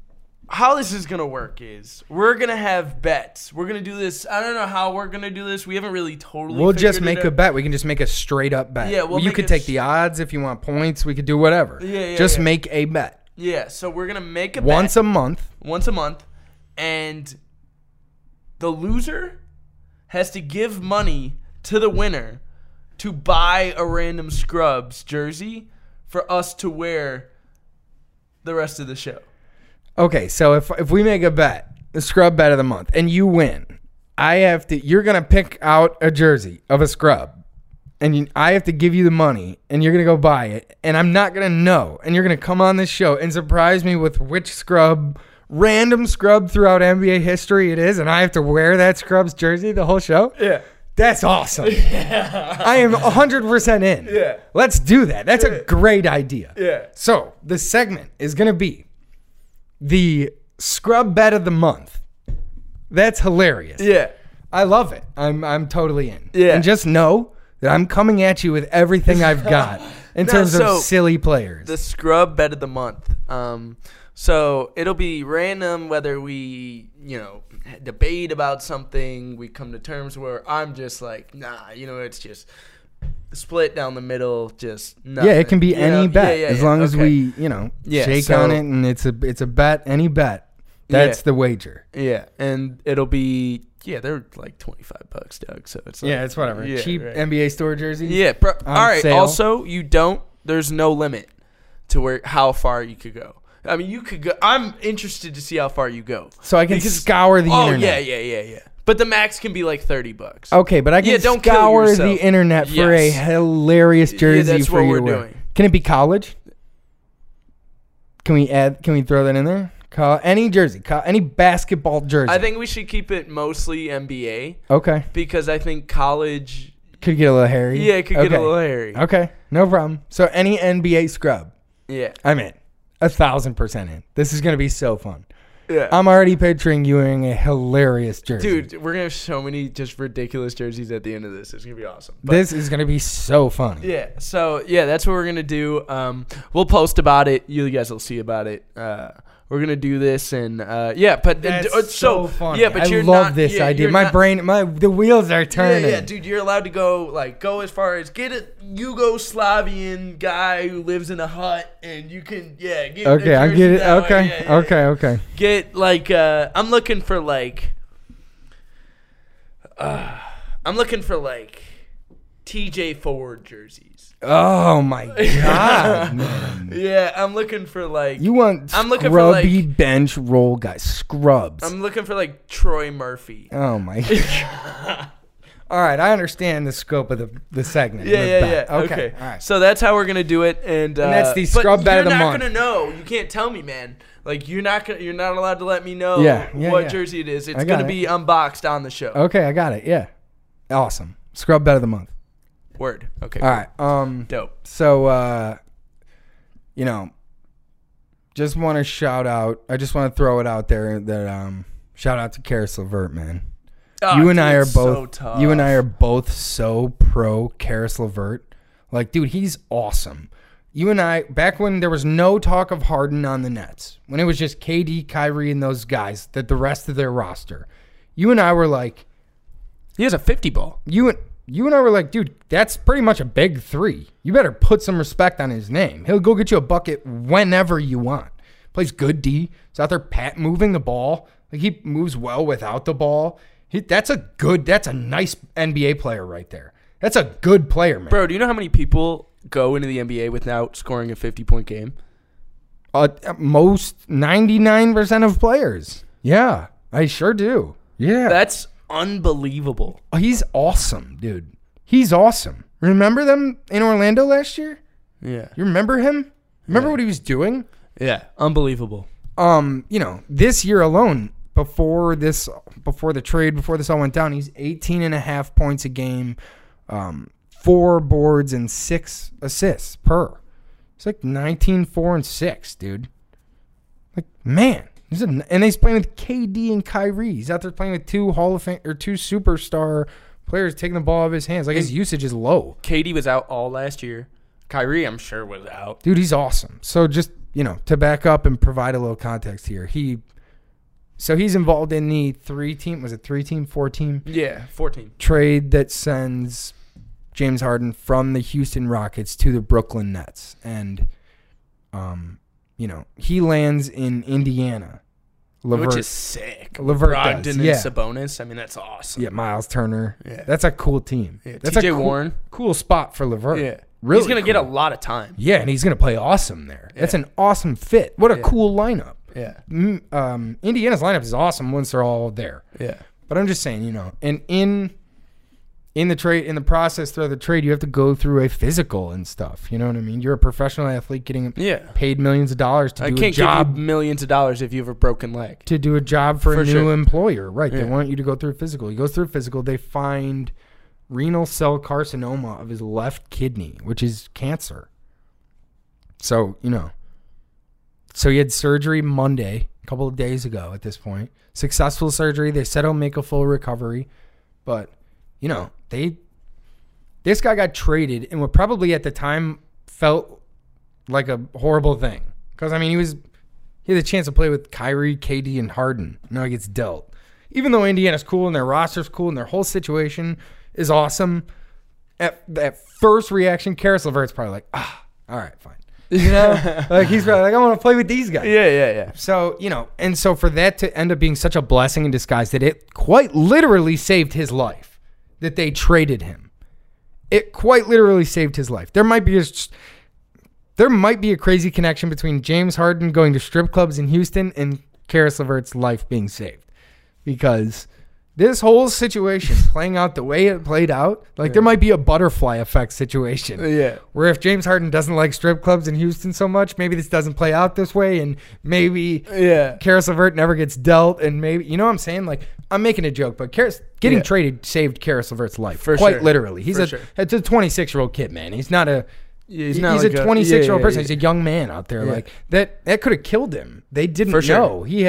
How this is gonna work is we're gonna have bets. We're gonna do this. I don't know how we're gonna do this. We haven't really totally.
We'll just
figured it
make a
out.
bet. We can just make a straight up bet.
Yeah, we'll
you
make
could
a
take
s-
the odds if you want points. We could do whatever.
Yeah,
Just
yeah.
make a bet
Yeah, so we're gonna make a
once
bet
a month.
once a month, and the loser has to give money to the winner to buy a random Scrubs jersey for us to wear the rest of the show.
Okay, so if we make a bet, the Scrub Bet of the Month, and you win, You're gonna pick out a jersey of a scrub, and I have to give you the money, and you're gonna go buy it, and I'm not gonna know, and you're gonna come on this show and surprise me with which random scrub throughout NBA history it is, and I have to wear that scrub's jersey the whole show.
Yeah.
That's awesome. I am 100% in.
Yeah.
Let's do that. That's a great idea.
Yeah.
So the segment is gonna be the scrub bet of the month. That's hilarious.
Yeah.
I love it. I'm totally in.
Yeah.
And just know that I'm coming at you with everything I've got in terms of silly players.
The scrub bet of the month. So it'll be random whether we, debate about something, we come to terms where I'm just like, nah, it's just split down the middle, just nothing.
Yeah, it can be any bet as long as we, shake on it and it's a bet, any bet. That's the wager.
Yeah, and it'll be they're like $25, Doug. So it's like,
it's whatever.
Yeah,
cheap
right.
NBA store jerseys.
Yeah, bro. All right.
Sale.
Also, there's no limit to how far you could go. I mean, you could go. I'm interested to see how far you go.
So I can scour the internet.
Oh yeah. But the max can be like $30.
Okay, but I can
don't kill
scour
yourself.
the internet for a hilarious jersey
that's
for
what
you
we're
to wear.
doing.
Can it be college? Can we throw that in there? Any jersey, any basketball jersey.
I think we should keep it mostly NBA.
Okay.
Because I think college
could get a little hairy.
Yeah, it could get a little hairy.
Okay, no problem. So any NBA scrub.
Yeah.
I'm in. 1,000% in. This is going to be so fun.
Yeah.
I'm already picturing you wearing a hilarious jersey.
Dude, we're going to have so many just ridiculous jerseys at the end of this. It's going to be awesome. But,
this is going to be so funny.
Yeah. So, that's what we're going to do. We'll post about it. You guys will see about it. We're going to do this and but
that's so funny.
Yeah, but
I love this idea. My brain, the wheels are turning.
Yeah, dude, you're allowed to go as far as get a Yugoslavian guy who lives in a hut and you can get
okay, I get it. Okay. Okay.
Get I'm looking for TJ Ford jerseys.
Oh my god, man.
Yeah, I'm looking for
you want
I'm looking
scrubby bench roll guys, scrubs.
I'm looking for Troy Murphy.
Oh my god. All right, I understand the scope of the segment.
Yeah.
Okay. All right.
So that's how we're gonna do it, and
that's the scrub bet of the month.
You're not gonna know. You can't tell me, man. You're not allowed to let me know what jersey it is. It's gonna be unboxed on the show.
Okay, I got it. Yeah. Awesome. Scrub bet of the month.
Word. Okay.
All right.
Dope.
So, just want to shout out. I just want to throw it out there that shout out to Karis LeVert, man.
Oh,
you and I are both.
So tough.
You and I are both so pro Karis LeVert. Dude, he's awesome. You and I, back when there was no talk of Harden on the Nets, when it was just KD, Kyrie, and those guys, that the rest of their roster, you and I were like,
he has a 50 ball.
You and I were like, dude, that's pretty much a big three. You better put some respect on his name. He'll go get you a bucket whenever you want. Plays good D. He's out there moving the ball. He moves well without the ball. That's a nice NBA player right there. That's a good player, man.
Bro, do you know how many people go into the NBA without scoring a 50-point game?
Most 99% of players. Yeah, I sure do. Yeah.
That's unbelievable.
He's awesome, dude. He's awesome. Remember them in Orlando last year?
Yeah.
You remember him? Remember what he was doing?
Yeah. Unbelievable.
This year alone, before the trade, before this all went down, he's 18.5 points a game, 4 boards and 6 assists per. It's 19, 4, and 6, dude. Man. And he's playing with KD and Kyrie. He's out there playing with 2 Hall of Fame or 2 superstar players taking the ball out of his hands. His usage is low.
KD was out all last year. Kyrie, I'm sure, was out.
Dude, he's awesome. So just, to back up and provide a little context here, he's involved in the 4-team?
Yeah, 4-team.
Trade that sends James Harden from the Houston Rockets to the Brooklyn Nets. And, he lands in Indiana.
Which is sick.
LeVert
Brogdon
does,
and
yeah.
Sabonis. I mean, that's awesome.
Yeah, Miles Turner.
Yeah.
That's a cool team.
Yeah,
that's
TJ Warren.
Cool spot for LeVert.
Yeah.
Really
He's going to get a lot of time.
Yeah, and he's going to play awesome there. Yeah. That's an awesome fit. What a cool lineup.
Yeah.
Indiana's lineup is awesome once they're all there.
Yeah.
But I'm just saying, and in the trade, in the process through the trade, you have to go through a physical and stuff. You know what I mean? You're a professional athlete getting paid millions of dollars to do a job.
I can't give you millions of dollars if you have a broken leg.
To do a job for a new employer. Right.
Yeah.
They want you to go through a physical. He goes through a physical. They find renal cell carcinoma of his left kidney, which is cancer. So, So he had surgery Monday, a couple of days ago at this point. Successful surgery. They said he'll make a full recovery. But, this guy got traded and what probably at the time felt like a horrible thing. Because, he had a chance to play with Kyrie, KD, and Harden. Now he gets dealt. Even though Indiana's cool and their roster's cool and their whole situation is awesome, at first reaction, Karis LeVert's probably like, all right, fine. Like he's probably like, I want to play with these guys.
Yeah.
So, and so for that to end up being such a blessing in disguise that it quite literally saved his life, that they traded him. It quite literally saved his life. There might be a crazy connection between James Harden going to strip clubs in Houston and Karis LeVert's life being saved. Because this whole situation playing out the way it played out, there might be a butterfly effect situation.
Yeah.
Where if James Harden doesn't like strip clubs in Houston so much, maybe this doesn't play out this way, and maybe Karis LeVert never gets dealt, and maybe, you know what I'm saying? I'm making a joke, but getting traded saved Karis LeVert's life. Quite literally. He's it's a 26-year-old kid, man. He's not a... He's a 26-year-old person. He's a young man out there.
Yeah.
That could have killed him. They didn't know. He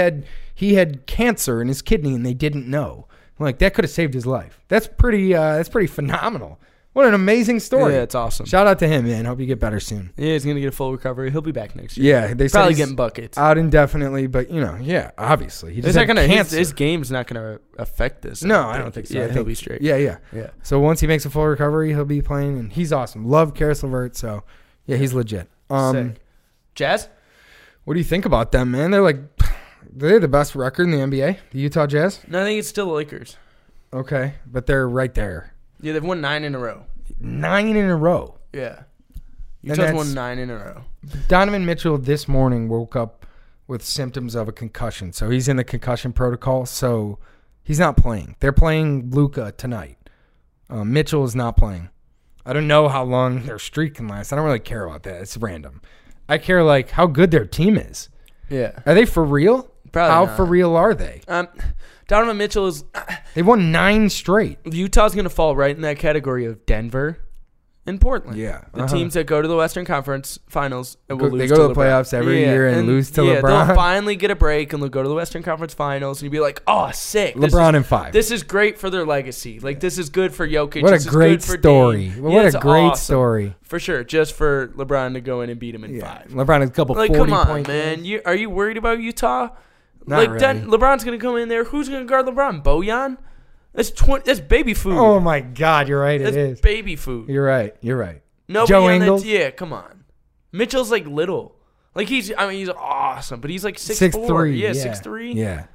had cancer in his kidney, and they didn't know. That could have saved his life. That's pretty phenomenal. What an amazing story.
Yeah, it's awesome.
Shout out to him, man. Hope you get better soon.
Yeah, he's gonna get a full recovery. He'll be back next year.
Yeah, they
probably
said
getting buckets
out indefinitely, but obviously he just had cancer.
His game's not gonna affect this.
No, I don't think so.
Yeah, he'll be straight.
Yeah. So once he makes a full recovery, he'll be playing, and he's awesome. Love Karis LeVert. So yeah, he's legit.
Sick. Jazz?
What do you think about them, man? They're the best record in the NBA, the Utah Jazz.
No, I think it's still the Lakers.
Okay, but they're right there.
Yeah, they've won 9 in a row.
9 in a row.
Yeah. Utah's won 9 in a row.
Donovan Mitchell this morning woke up with symptoms of a concussion. So he's in the concussion protocol, so he's not playing. They're playing Luka tonight. Mitchell is not playing. I don't know how long their streak can last. I don't really care about that. It's random. I care how good their team is.
Yeah.
Are they for real?
Probably
How
not.
for real are they?
Donovan Mitchell is...
They've won 9 straight.
Utah's going to fall right in that category of Denver and Portland.
Yeah.
The teams that go to the Western Conference Finals and will lose
they go to the
LeBron.
playoffs every year and lose to LeBron.
They'll finally get a break and they'll go to the Western Conference Finals and you'll be like, oh, sick.
LeBron in 5.
This is great for their legacy. This is good for Jokic.
What
this
a great
is good for
story.
Dame.
What
it's
a great
awesome.
story.
For sure. Just for LeBron to go in and beat him in 5.
LeBron has a couple 40
come on,
point
man. Are you worried about Utah?
Not really.
LeBron's going to come in there. Who's going to guard LeBron? Bojan? That's baby food.
Oh, my God. You're right.
That's
it is.
baby food.
You're right.
Nobody
Joe
on
Ingles?
yeah, come on. Mitchell's little. He's awesome, but he's 6'4".
6'3".
Yeah, 6'3".
Yeah.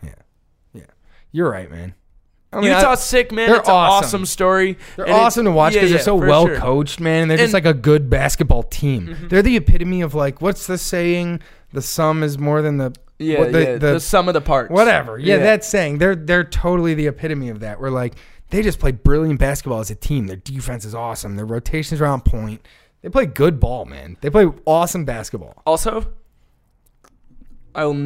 You're right, man.
Utah's sick, man.
They're
It's an awesome story.
They're awesome to watch because they're so well coached, man. And they're just a good basketball team. Mm-hmm. They're the epitome of what's the saying? The sum is more than the
the sum of the parts.
Whatever. Yeah, that saying. They're totally the epitome of that. We're they just play brilliant basketball as a team. Their defense is awesome. Their rotations are on point. They play good ball, man. They play awesome basketball.
Also, I will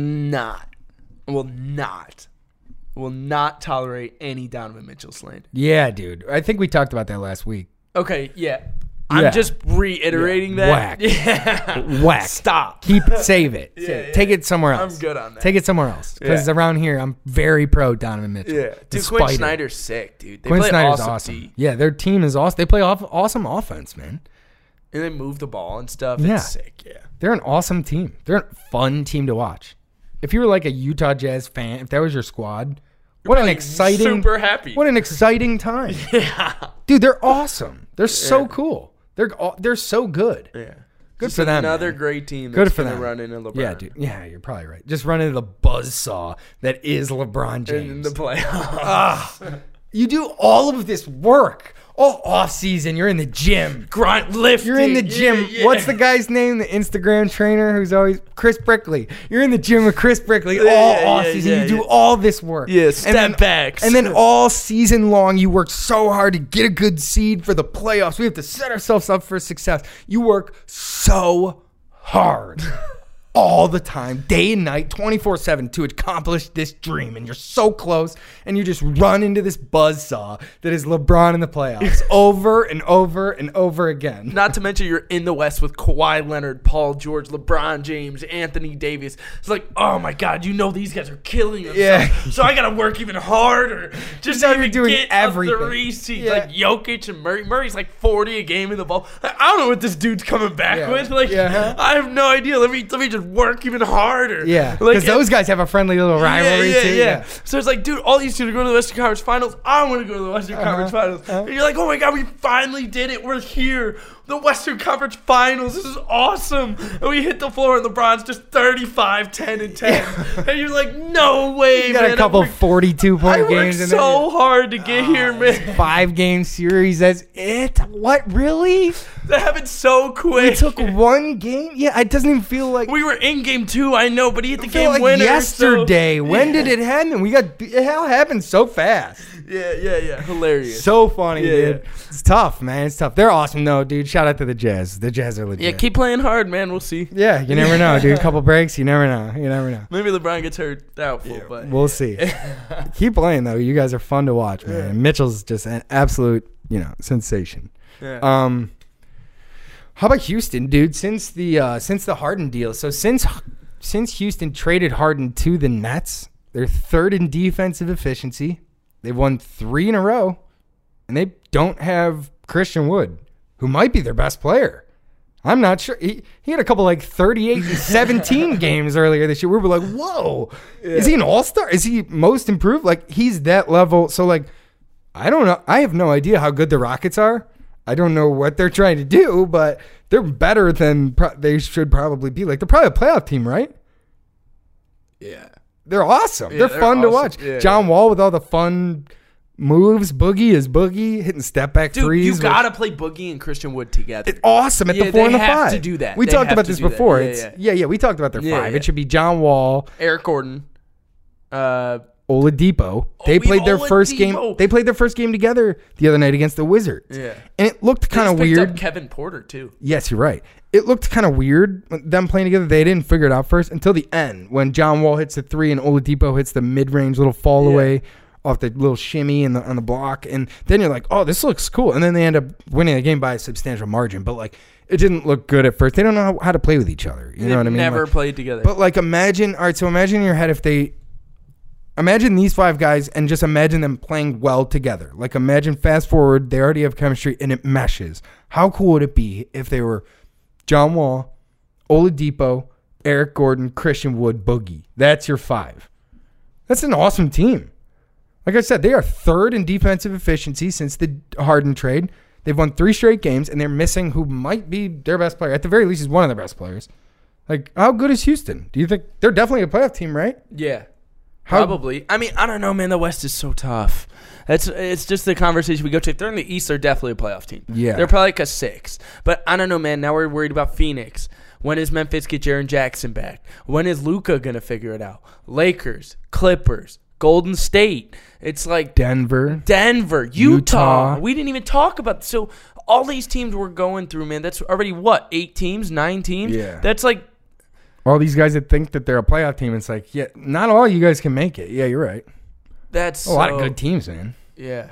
not tolerate any Donovan Mitchell slander.
Yeah, dude. I think we talked about that last week.
Okay, yeah. I'm just reiterating that.
Whack.
Yeah.
Whack.
Stop.
Save it. Take it somewhere else.
I'm good on that.
Take it somewhere else. Because around here, I'm very pro Donovan Mitchell.
Yeah. Dude, Quinn Snyder's sick, dude. They
Quinn
play
Snyder's awesome. Yeah, their team is awesome. They play awesome offense, man.
And they move the ball and stuff.
Yeah.
It's sick, yeah.
They're an awesome team. They're a fun team to watch. If you were a Utah Jazz fan, if that was your squad, what an exciting...
Super happy.
What an exciting time.
Yeah.
Dude, they're awesome. They're so cool. They're so good.
Yeah.
Good
Just
for them.
another
man.
great team that's
good for
gonna
them.
run into LeBron.
Yeah, dude. Yeah, you're probably right. Just run into the buzzsaw that is LeBron James.
In the playoffs.
You do all of this work all off season, you're in the gym.
Grind, lifting.
You're in the gym.
Yeah.
What's the guy's name? The Instagram trainer who's always Chris Brickley. You're in the gym with Chris Brickley all off season. You do all this work.
Yeah, step backs.
And then all season long, you work so hard to get a good seed for the playoffs. We have to set ourselves up for success. You work so hard. All the time, day and night, 24/7 to accomplish this dream. And you're so close, and you just run into this buzzsaw that is LeBron in the playoffs over and over and over again.
Not to mention you're in the West with Kawhi Leonard, Paul George, LeBron James, Anthony Davis. It's like, oh my God, these guys are killing us.
Yeah.
So I got to work even harder just
Now
to
you're
even
doing
get
everything.
up the seeds.
Yeah.
Like Jokic and Murray. Murray's like 40 a game in the ball. I don't know what this dude's coming back
Yeah.
with. Like,
Yeah.
I have no idea. Let me just work even harder.
Yeah,
Like,
because those guys have a friendly little rivalry too.
yeah. So it's like, dude, all these dudes are going to the Western Conference Finals. I want to go to the Western Conference Finals. And you're like, oh my God, we finally did it. We're here. The Western Conference Finals. This is awesome. And we hit the floor and LeBron's just 35, 10, and 10. And you're like, no way,
You got
man.
a couple 42-point
I
games
worked
in
so hard to get here, man.
5-game series. That's it. What, really?
That happened so quick.
We took one game. Yeah, it doesn't even feel like.
We were in game 2, I know, but he hit the
I feel
game
like
winner.
yesterday. When did it happen? It all happened so fast.
Yeah. Hilarious.
So funny,
Yeah,
dude. It's tough, man. It's tough. They're awesome, though, dude. Shout out to the Jazz. The Jazz are legit.
Yeah, keep playing hard, man. We'll see.
Yeah, you never know, dude. Couple breaks, you never know. You never know.
Maybe LeBron gets hurt. Doubtful, but
We'll see. Keep playing, though. You guys are fun to watch, man. And Mitchell's just an absolute, sensation.
Yeah.
How about Houston, dude? Since the Harden deal, so since Houston traded Harden to the Nets, they're third in defensive efficiency. They've won 3 in a row, and they don't have Christian Wood, who might be their best player. I'm not sure. He had a couple 38 and 17 games earlier this year. We were like, whoa, is he an all-star? Is he most improved? He's that level. So I don't know. I have no idea how good the Rockets are. I don't know what they're trying to do, but they're better than they should probably be. They're probably a playoff team, right?
yeah.
They're awesome.
Yeah,
they're fun to
awesome.
watch.
Yeah,
John Wall with all the fun moves. Boogie is Boogie, hitting step back
Dude,
threes.
you gotta play Boogie and Christian Wood together.
It's awesome at
Yeah,
the 4 and the
they have
5.
to do that.
We
They
talked
have
about
to
this
do that.
before.
Yeah,
We talked about their 5.
Yeah.
It should be John Wall,
Eric Gordon.
Oladipo. They played their first game.
Oladipo.
They played their first game together the other night against the Wizards.
Yeah.
And it looked
They
kind of
just picked
weird.
up Kevin Porter too.
Yes, you're right. It looked kind of weird, them playing together. They didn't figure it out first until the end when John Wall hits the 3 and Oladipo hits the mid-range little fall away off the little shimmy on the block. And then you're like, oh, this looks cool. And then they end up winning the game by a substantial margin. But, it didn't look good at first. They don't know how to play with each other. You know what I mean?
Never played together.
But, imagine, all right, so imagine in your head imagine these 5 guys and just imagine them playing well together. Imagine fast forward, they already have chemistry and it meshes. How cool would it be if they were John Wall, Oladipo, Eric Gordon, Christian Wood, Boogie? That's your 5. That's an awesome team. Like I said, they are third in defensive efficiency since the Harden trade. They've won 3 straight games, and they're missing who might be their best player. At the very least, he's one of their best players. How good is Houston? Do you think they're definitely a playoff team, right?
Yeah. Probably. I mean, I don't know, man. The West is so tough. It's just the conversation we go to. If they're in the East, they're definitely a playoff team.
Yeah.
They're probably a 6. But I don't know, man. Now we're worried about Phoenix. When does Memphis get Jaren Jackson back? When is Luka going to figure it out? Lakers, Clippers, Golden State. It's
Denver,
Utah. We didn't even talk about. So all these teams we're going through, man, that's already 8 teams, 9 teams?
Yeah.
That's
all these guys that think that they're a playoff team. It's not all you guys can make it. Yeah, you're right.
That's
A lot of good teams, man.
Yeah.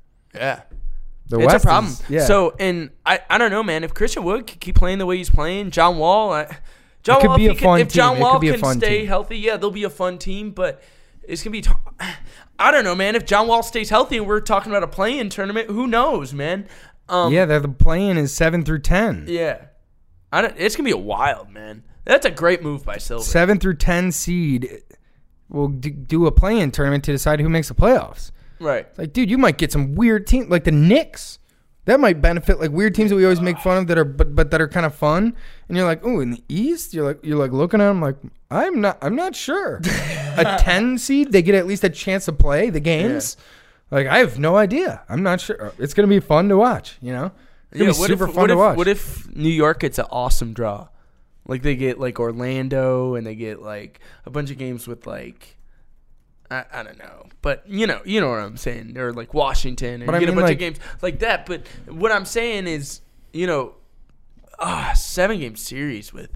The
It's
West
a problem.
Is,
So, and I don't know, man. If Christian Wood could keep playing the way he's playing, John Wall, if John Wall can stay healthy, they'll be a fun team. But it's gonna be. I don't know, man. If John Wall stays healthy and we're talking about a play-in tournament, who knows, man?
they're the play-in is 7 through 10.
Yeah, it's gonna be a wild, man. That's a great move by Silver.
7 through 10 seed will do a play-in tournament to decide who makes the playoffs.
Right.
Dude, you might get some weird teams like the Knicks. That might benefit weird teams that we always make fun of that are but that are kind of fun. And you're like, oh, in the East, you're looking at them like I'm not sure. A 10 seed, they get at least a chance to play the games. Like, I have no idea. I'm not sure. It's going to be fun to watch, you know? It's going to be super fun to watch.
What if New York gets an awesome draw? Like, they get, like, Orlando, and they get, like, a bunch of games with, like, I don't know. But, you know what I'm saying. Or, like, Washington, and get a bunch of games like that. But what I'm saying is, 7-game series with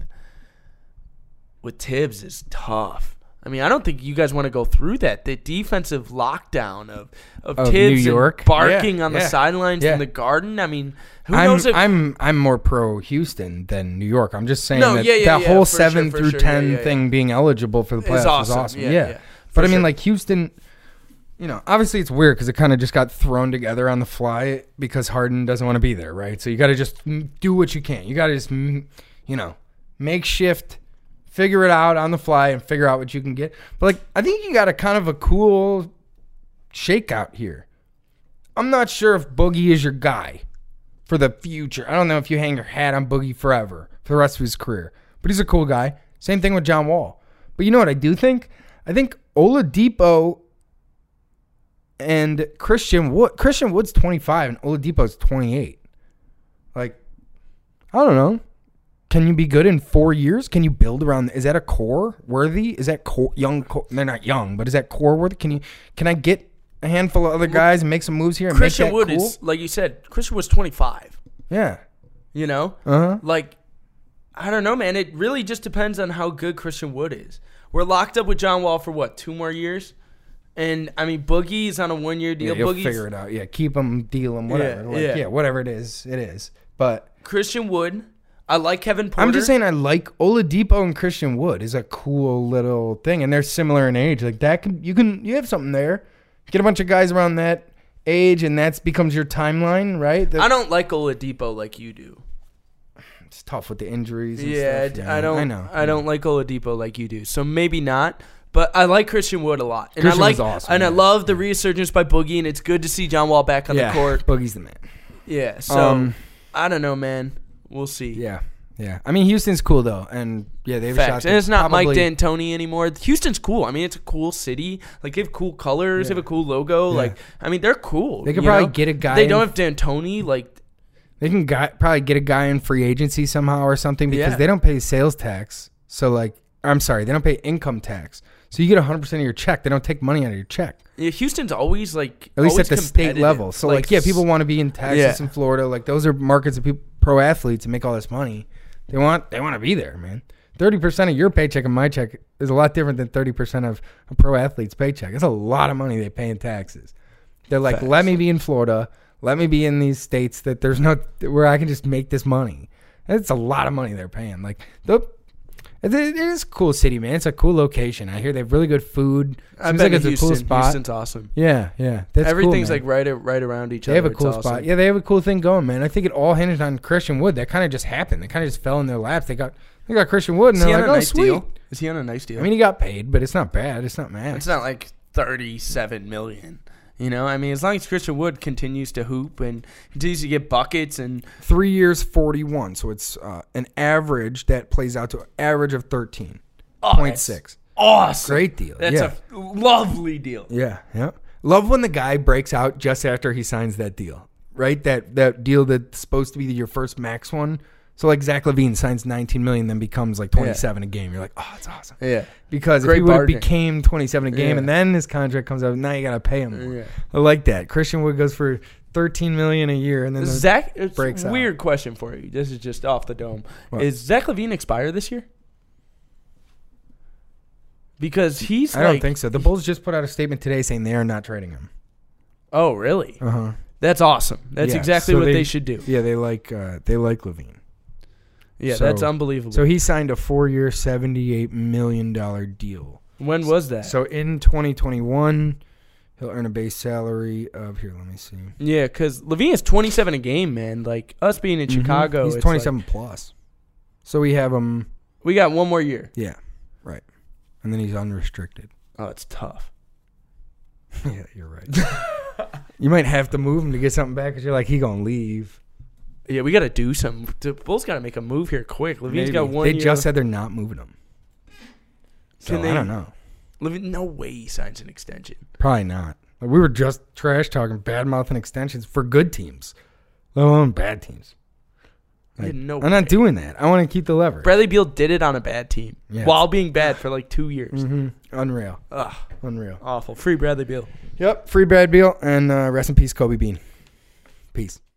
Tibbs is tough. I mean, I don't think you guys want to go through that. The defensive lockdown of Tibbs
New York?
and barking on the sidelines in the Garden. I mean, who knows if
I'm more pro Houston than New York. I'm just saying
that
whole
for
7
sure,
through 10 thing being eligible for the playoffs is awesome. Yeah. But I mean, like, Houston, obviously it's weird because it kind of just got thrown together on the fly because Harden doesn't want to be there, right? So you got to just do what you can. You got to just, makeshift, figure it out on the fly and figure out what you can get. But, like, I think you got a kind of a cool shakeout here. I'm not sure if Boogie is your guy for the future. I don't know if you hang your hat on Boogie forever for the rest of his career. But he's a cool guy. Same thing with John Wall. But you know what I do think? I think Oladipo and Christian Wood's 25 and Oladipo's 28. Like, I don't know. Can you be good in 4 years? Can you build around? Is that a core worthy? Is that young? They're not young, but is that core worthy? Can I get a handful of other guys and make some moves here? And
Christian
make that
Wood
cool?
is, like you said, Christian Wood's 25.
Yeah.
Like, I don't know, man. It really just depends on how good Christian Wood is. We're locked up with John Wall for what, 2 more years? And I mean, Boogie's on a 1-year deal.
Yeah, you'll
Boogie's,
figure it out. Yeah, keep him, deal him, whatever. Whatever it is. But
Christian Wood, I like Kevin Porter.
I'm just saying I like Oladipo and Christian Wood is a cool little thing, and they're similar in age. Like that you have something there. Get a bunch of guys around that age, and that becomes your timeline, right?
I don't like Oladipo like you do.
It's tough with the injuries. And stuff.
I don't like Oladipo like you do. So maybe not. But I like Christian Wood a lot. And
Christian Wood's awesome.
And I love the resurgence by Boogie, and it's good to see John Wall back on the court.
Boogie's the man.
Yeah, so I don't know, man. We'll see.
Yeah. I mean, Houston's cool, though. And, they have a shot.
And it's not Mike D'Antoni anymore. Houston's cool. I mean, it's a cool city. Like, they have cool colors. They have a cool logo. Yeah. Like, I mean, they're cool.
They could probably get a guy.
They don't have D'Antoni. Like,
they can probably get a guy in free agency somehow or something because they don't pay sales tax. So, like, I'm sorry, they don't pay income tax. So you get 100% of your check. They don't take money out of your check.
Yeah, Houston's always like
at least at the state level. So people want to be in Texas and Florida. Like those are markets of people, pro athletes, and make all this money. They want to be there, man. 30% of your paycheck and my check is a lot different than 30% of a pro athlete's paycheck. It's a lot of money they pay in taxes. They're like, let me be in Florida. Let me be in these states that there's no where I can just make this money. It's a lot of money they're paying. Like it is a cool city, man. It's a cool location. I hear they have really good food. Seems like it's a cool spot.
Houston's awesome.
Yeah. That's
everything's
cool,
like right around each other.
They have a cool spot. Yeah, they have a cool thing going, man. I think it all hinged on Christian Wood. That kind of just happened. They kind of just fell in their laps. They got Christian Wood, and they're like, oh, sweet.
Deal? Is he on a nice deal?
I mean, he got paid, but it's not bad. It's not mad.
It's not like $37 million. You know, I mean, as long as Christian Wood continues to hoop and continues to get buckets and
3 years, 41. So it's an average that plays out to an average of 13.6.
Awesome.
Great deal.
That's a lovely deal.
Yeah. Love when the guy breaks out just after he signs that deal, right? That deal that's supposed to be your first max one. So like Zach LaVine signs $19 million, then becomes like 27 a game. You're like, oh, it's awesome.
Yeah.
Because if he would have became 27 a game and then his contract comes out, now you got to pay him more. Yeah. I like that. Christian Wood goes for $13 million a year, and then
Zach.
Breaks out.
Weird question for you. This is just off the dome.
What?
Is Zach LaVine expire this year? Because
I don't think so. The Bulls just put out a statement today saying they are not trading him.
Oh, really?
Uh-huh.
That's awesome. That's exactly what they should do.
Yeah, they like LaVine.
Yeah, that's unbelievable.
So he signed a 4-year, $78 million deal.
When was that?
So in 2021, he'll earn a base salary of, here, let me see.
Yeah, because LaVine is 27 a game, man. Like, us being in Chicago.
He's 27 plus. So we have him.
We got 1 more year.
Yeah, right. And then he's unrestricted.
Oh, it's tough.
Yeah, you're right. You might have to move him to get something back because you're like, he going to leave.
Yeah, we got to do something. The Bulls got to make a move here quick. LaVine's got 1 year.
They just said they're not moving him. So I don't know.
LaVine, no way he signs an extension.
Probably not. Like, we were just trash talking, bad mouthing extensions for good teams, let alone bad teams. Like,
no
I'm not doing that. I want to keep the lever.
Bradley Beal did it on a bad team while being bad for like 2 years.
Unreal.
Ugh,
Unreal.
awful. Free Bradley Beal.
Yep. Free Brad Beal and rest in peace, Kobe Bean. Peace.